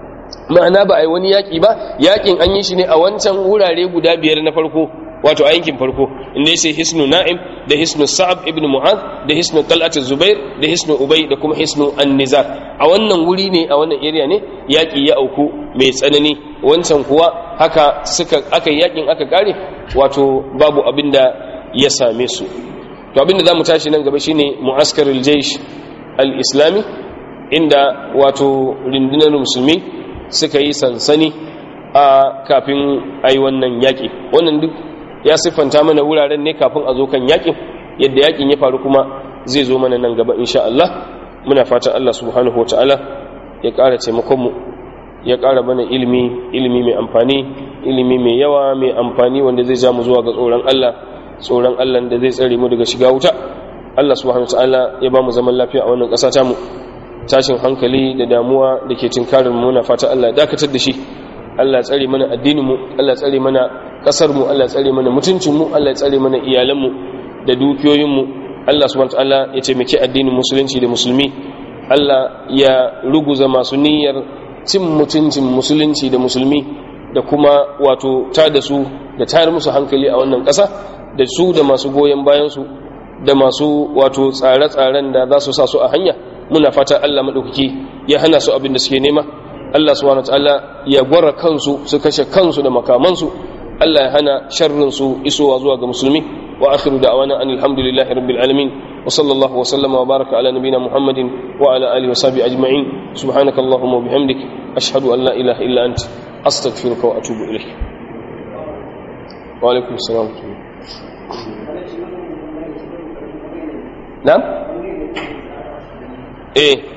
Ma'ana ba ai wani yaki ba, yakin an yi shi ne a wancan wurare guda biyar na farko, wato a yankin farko inda yace hisnu na'im da hisnu sa'ab ibn mu'adh da hisnu tal'at az-zubair da hisnu ubay da kuma hisnu an-nizar. A wannan wuri ne, a wannan area ne yaki ya auku mai tsanani. Wancan kuwa haka suka aka yakin aka kare, wato babu abinda ya same su. To abinda zamu tashi nan gaba shine mu'askarul jaysh al-islami, inda wato rundunar musulmi suka yi sansani a kafin ayi wannan yaki. Wannan duk ya siffanta mana wuraren ne kafin a zo kan yakin, yadda yakin ya faru kuma zai zo mana nan gaba insha Allah. Muna fatan Allah subhanahu wataala ya ƙara taimakon mu, ya ƙara mana ilimi ilimi mai amfani, ilimi mai yawa mai amfani wanda zai ja mu zuwa ga tsoron Allah, tsoron Allah da zai tsare mu daga shiga wuta. Allah subhanahu wataala ya ba mu zaman lafiya a wannan ƙasa ta mu. Tashin hankali da damuwa da ke tinkarin mu muna fatan Allah ya dakatar da shi. Allah ya tsare mana addinin mu, Allah ya tsare mana kasar mu, Allah ya tsare mana mutuncin mu, Allah ya tsare mana iyalan mu da dukiyoyin mu. Allah subhanahu wataala ya taimaki addinin musulunci da musulmi. Allah ya ruguza masu niyyar cin mutuncin musulunci da musulmi, da kuma wato ta da su da tayar musu hankali a wannan ƙasa, da su da masu goyen bayan su da masu wato tsare-tsaren da za su sa su a hanya. Muna fata Allah madaukaki ya hana su abin da suke nema. Allah subhanahu wataala ya gwara kansu su kashe kansu da makamansu. Allah ya hana sharrin su isowa zuwa ga musulmi. Wa akhiru da'wana anil hamdulillahi rabbil alamin, wa sallallahu wa sallama wa baraka ala nabiyyina Muhammadin wa ala alihi wa sahbihi ajma'in. Subhanakallahumma wa bihamdik, ashhadu an la ilaha illa anta, astaghfiruka wa atubu ilayk. Wa alaikum assalam. Na'am? Eh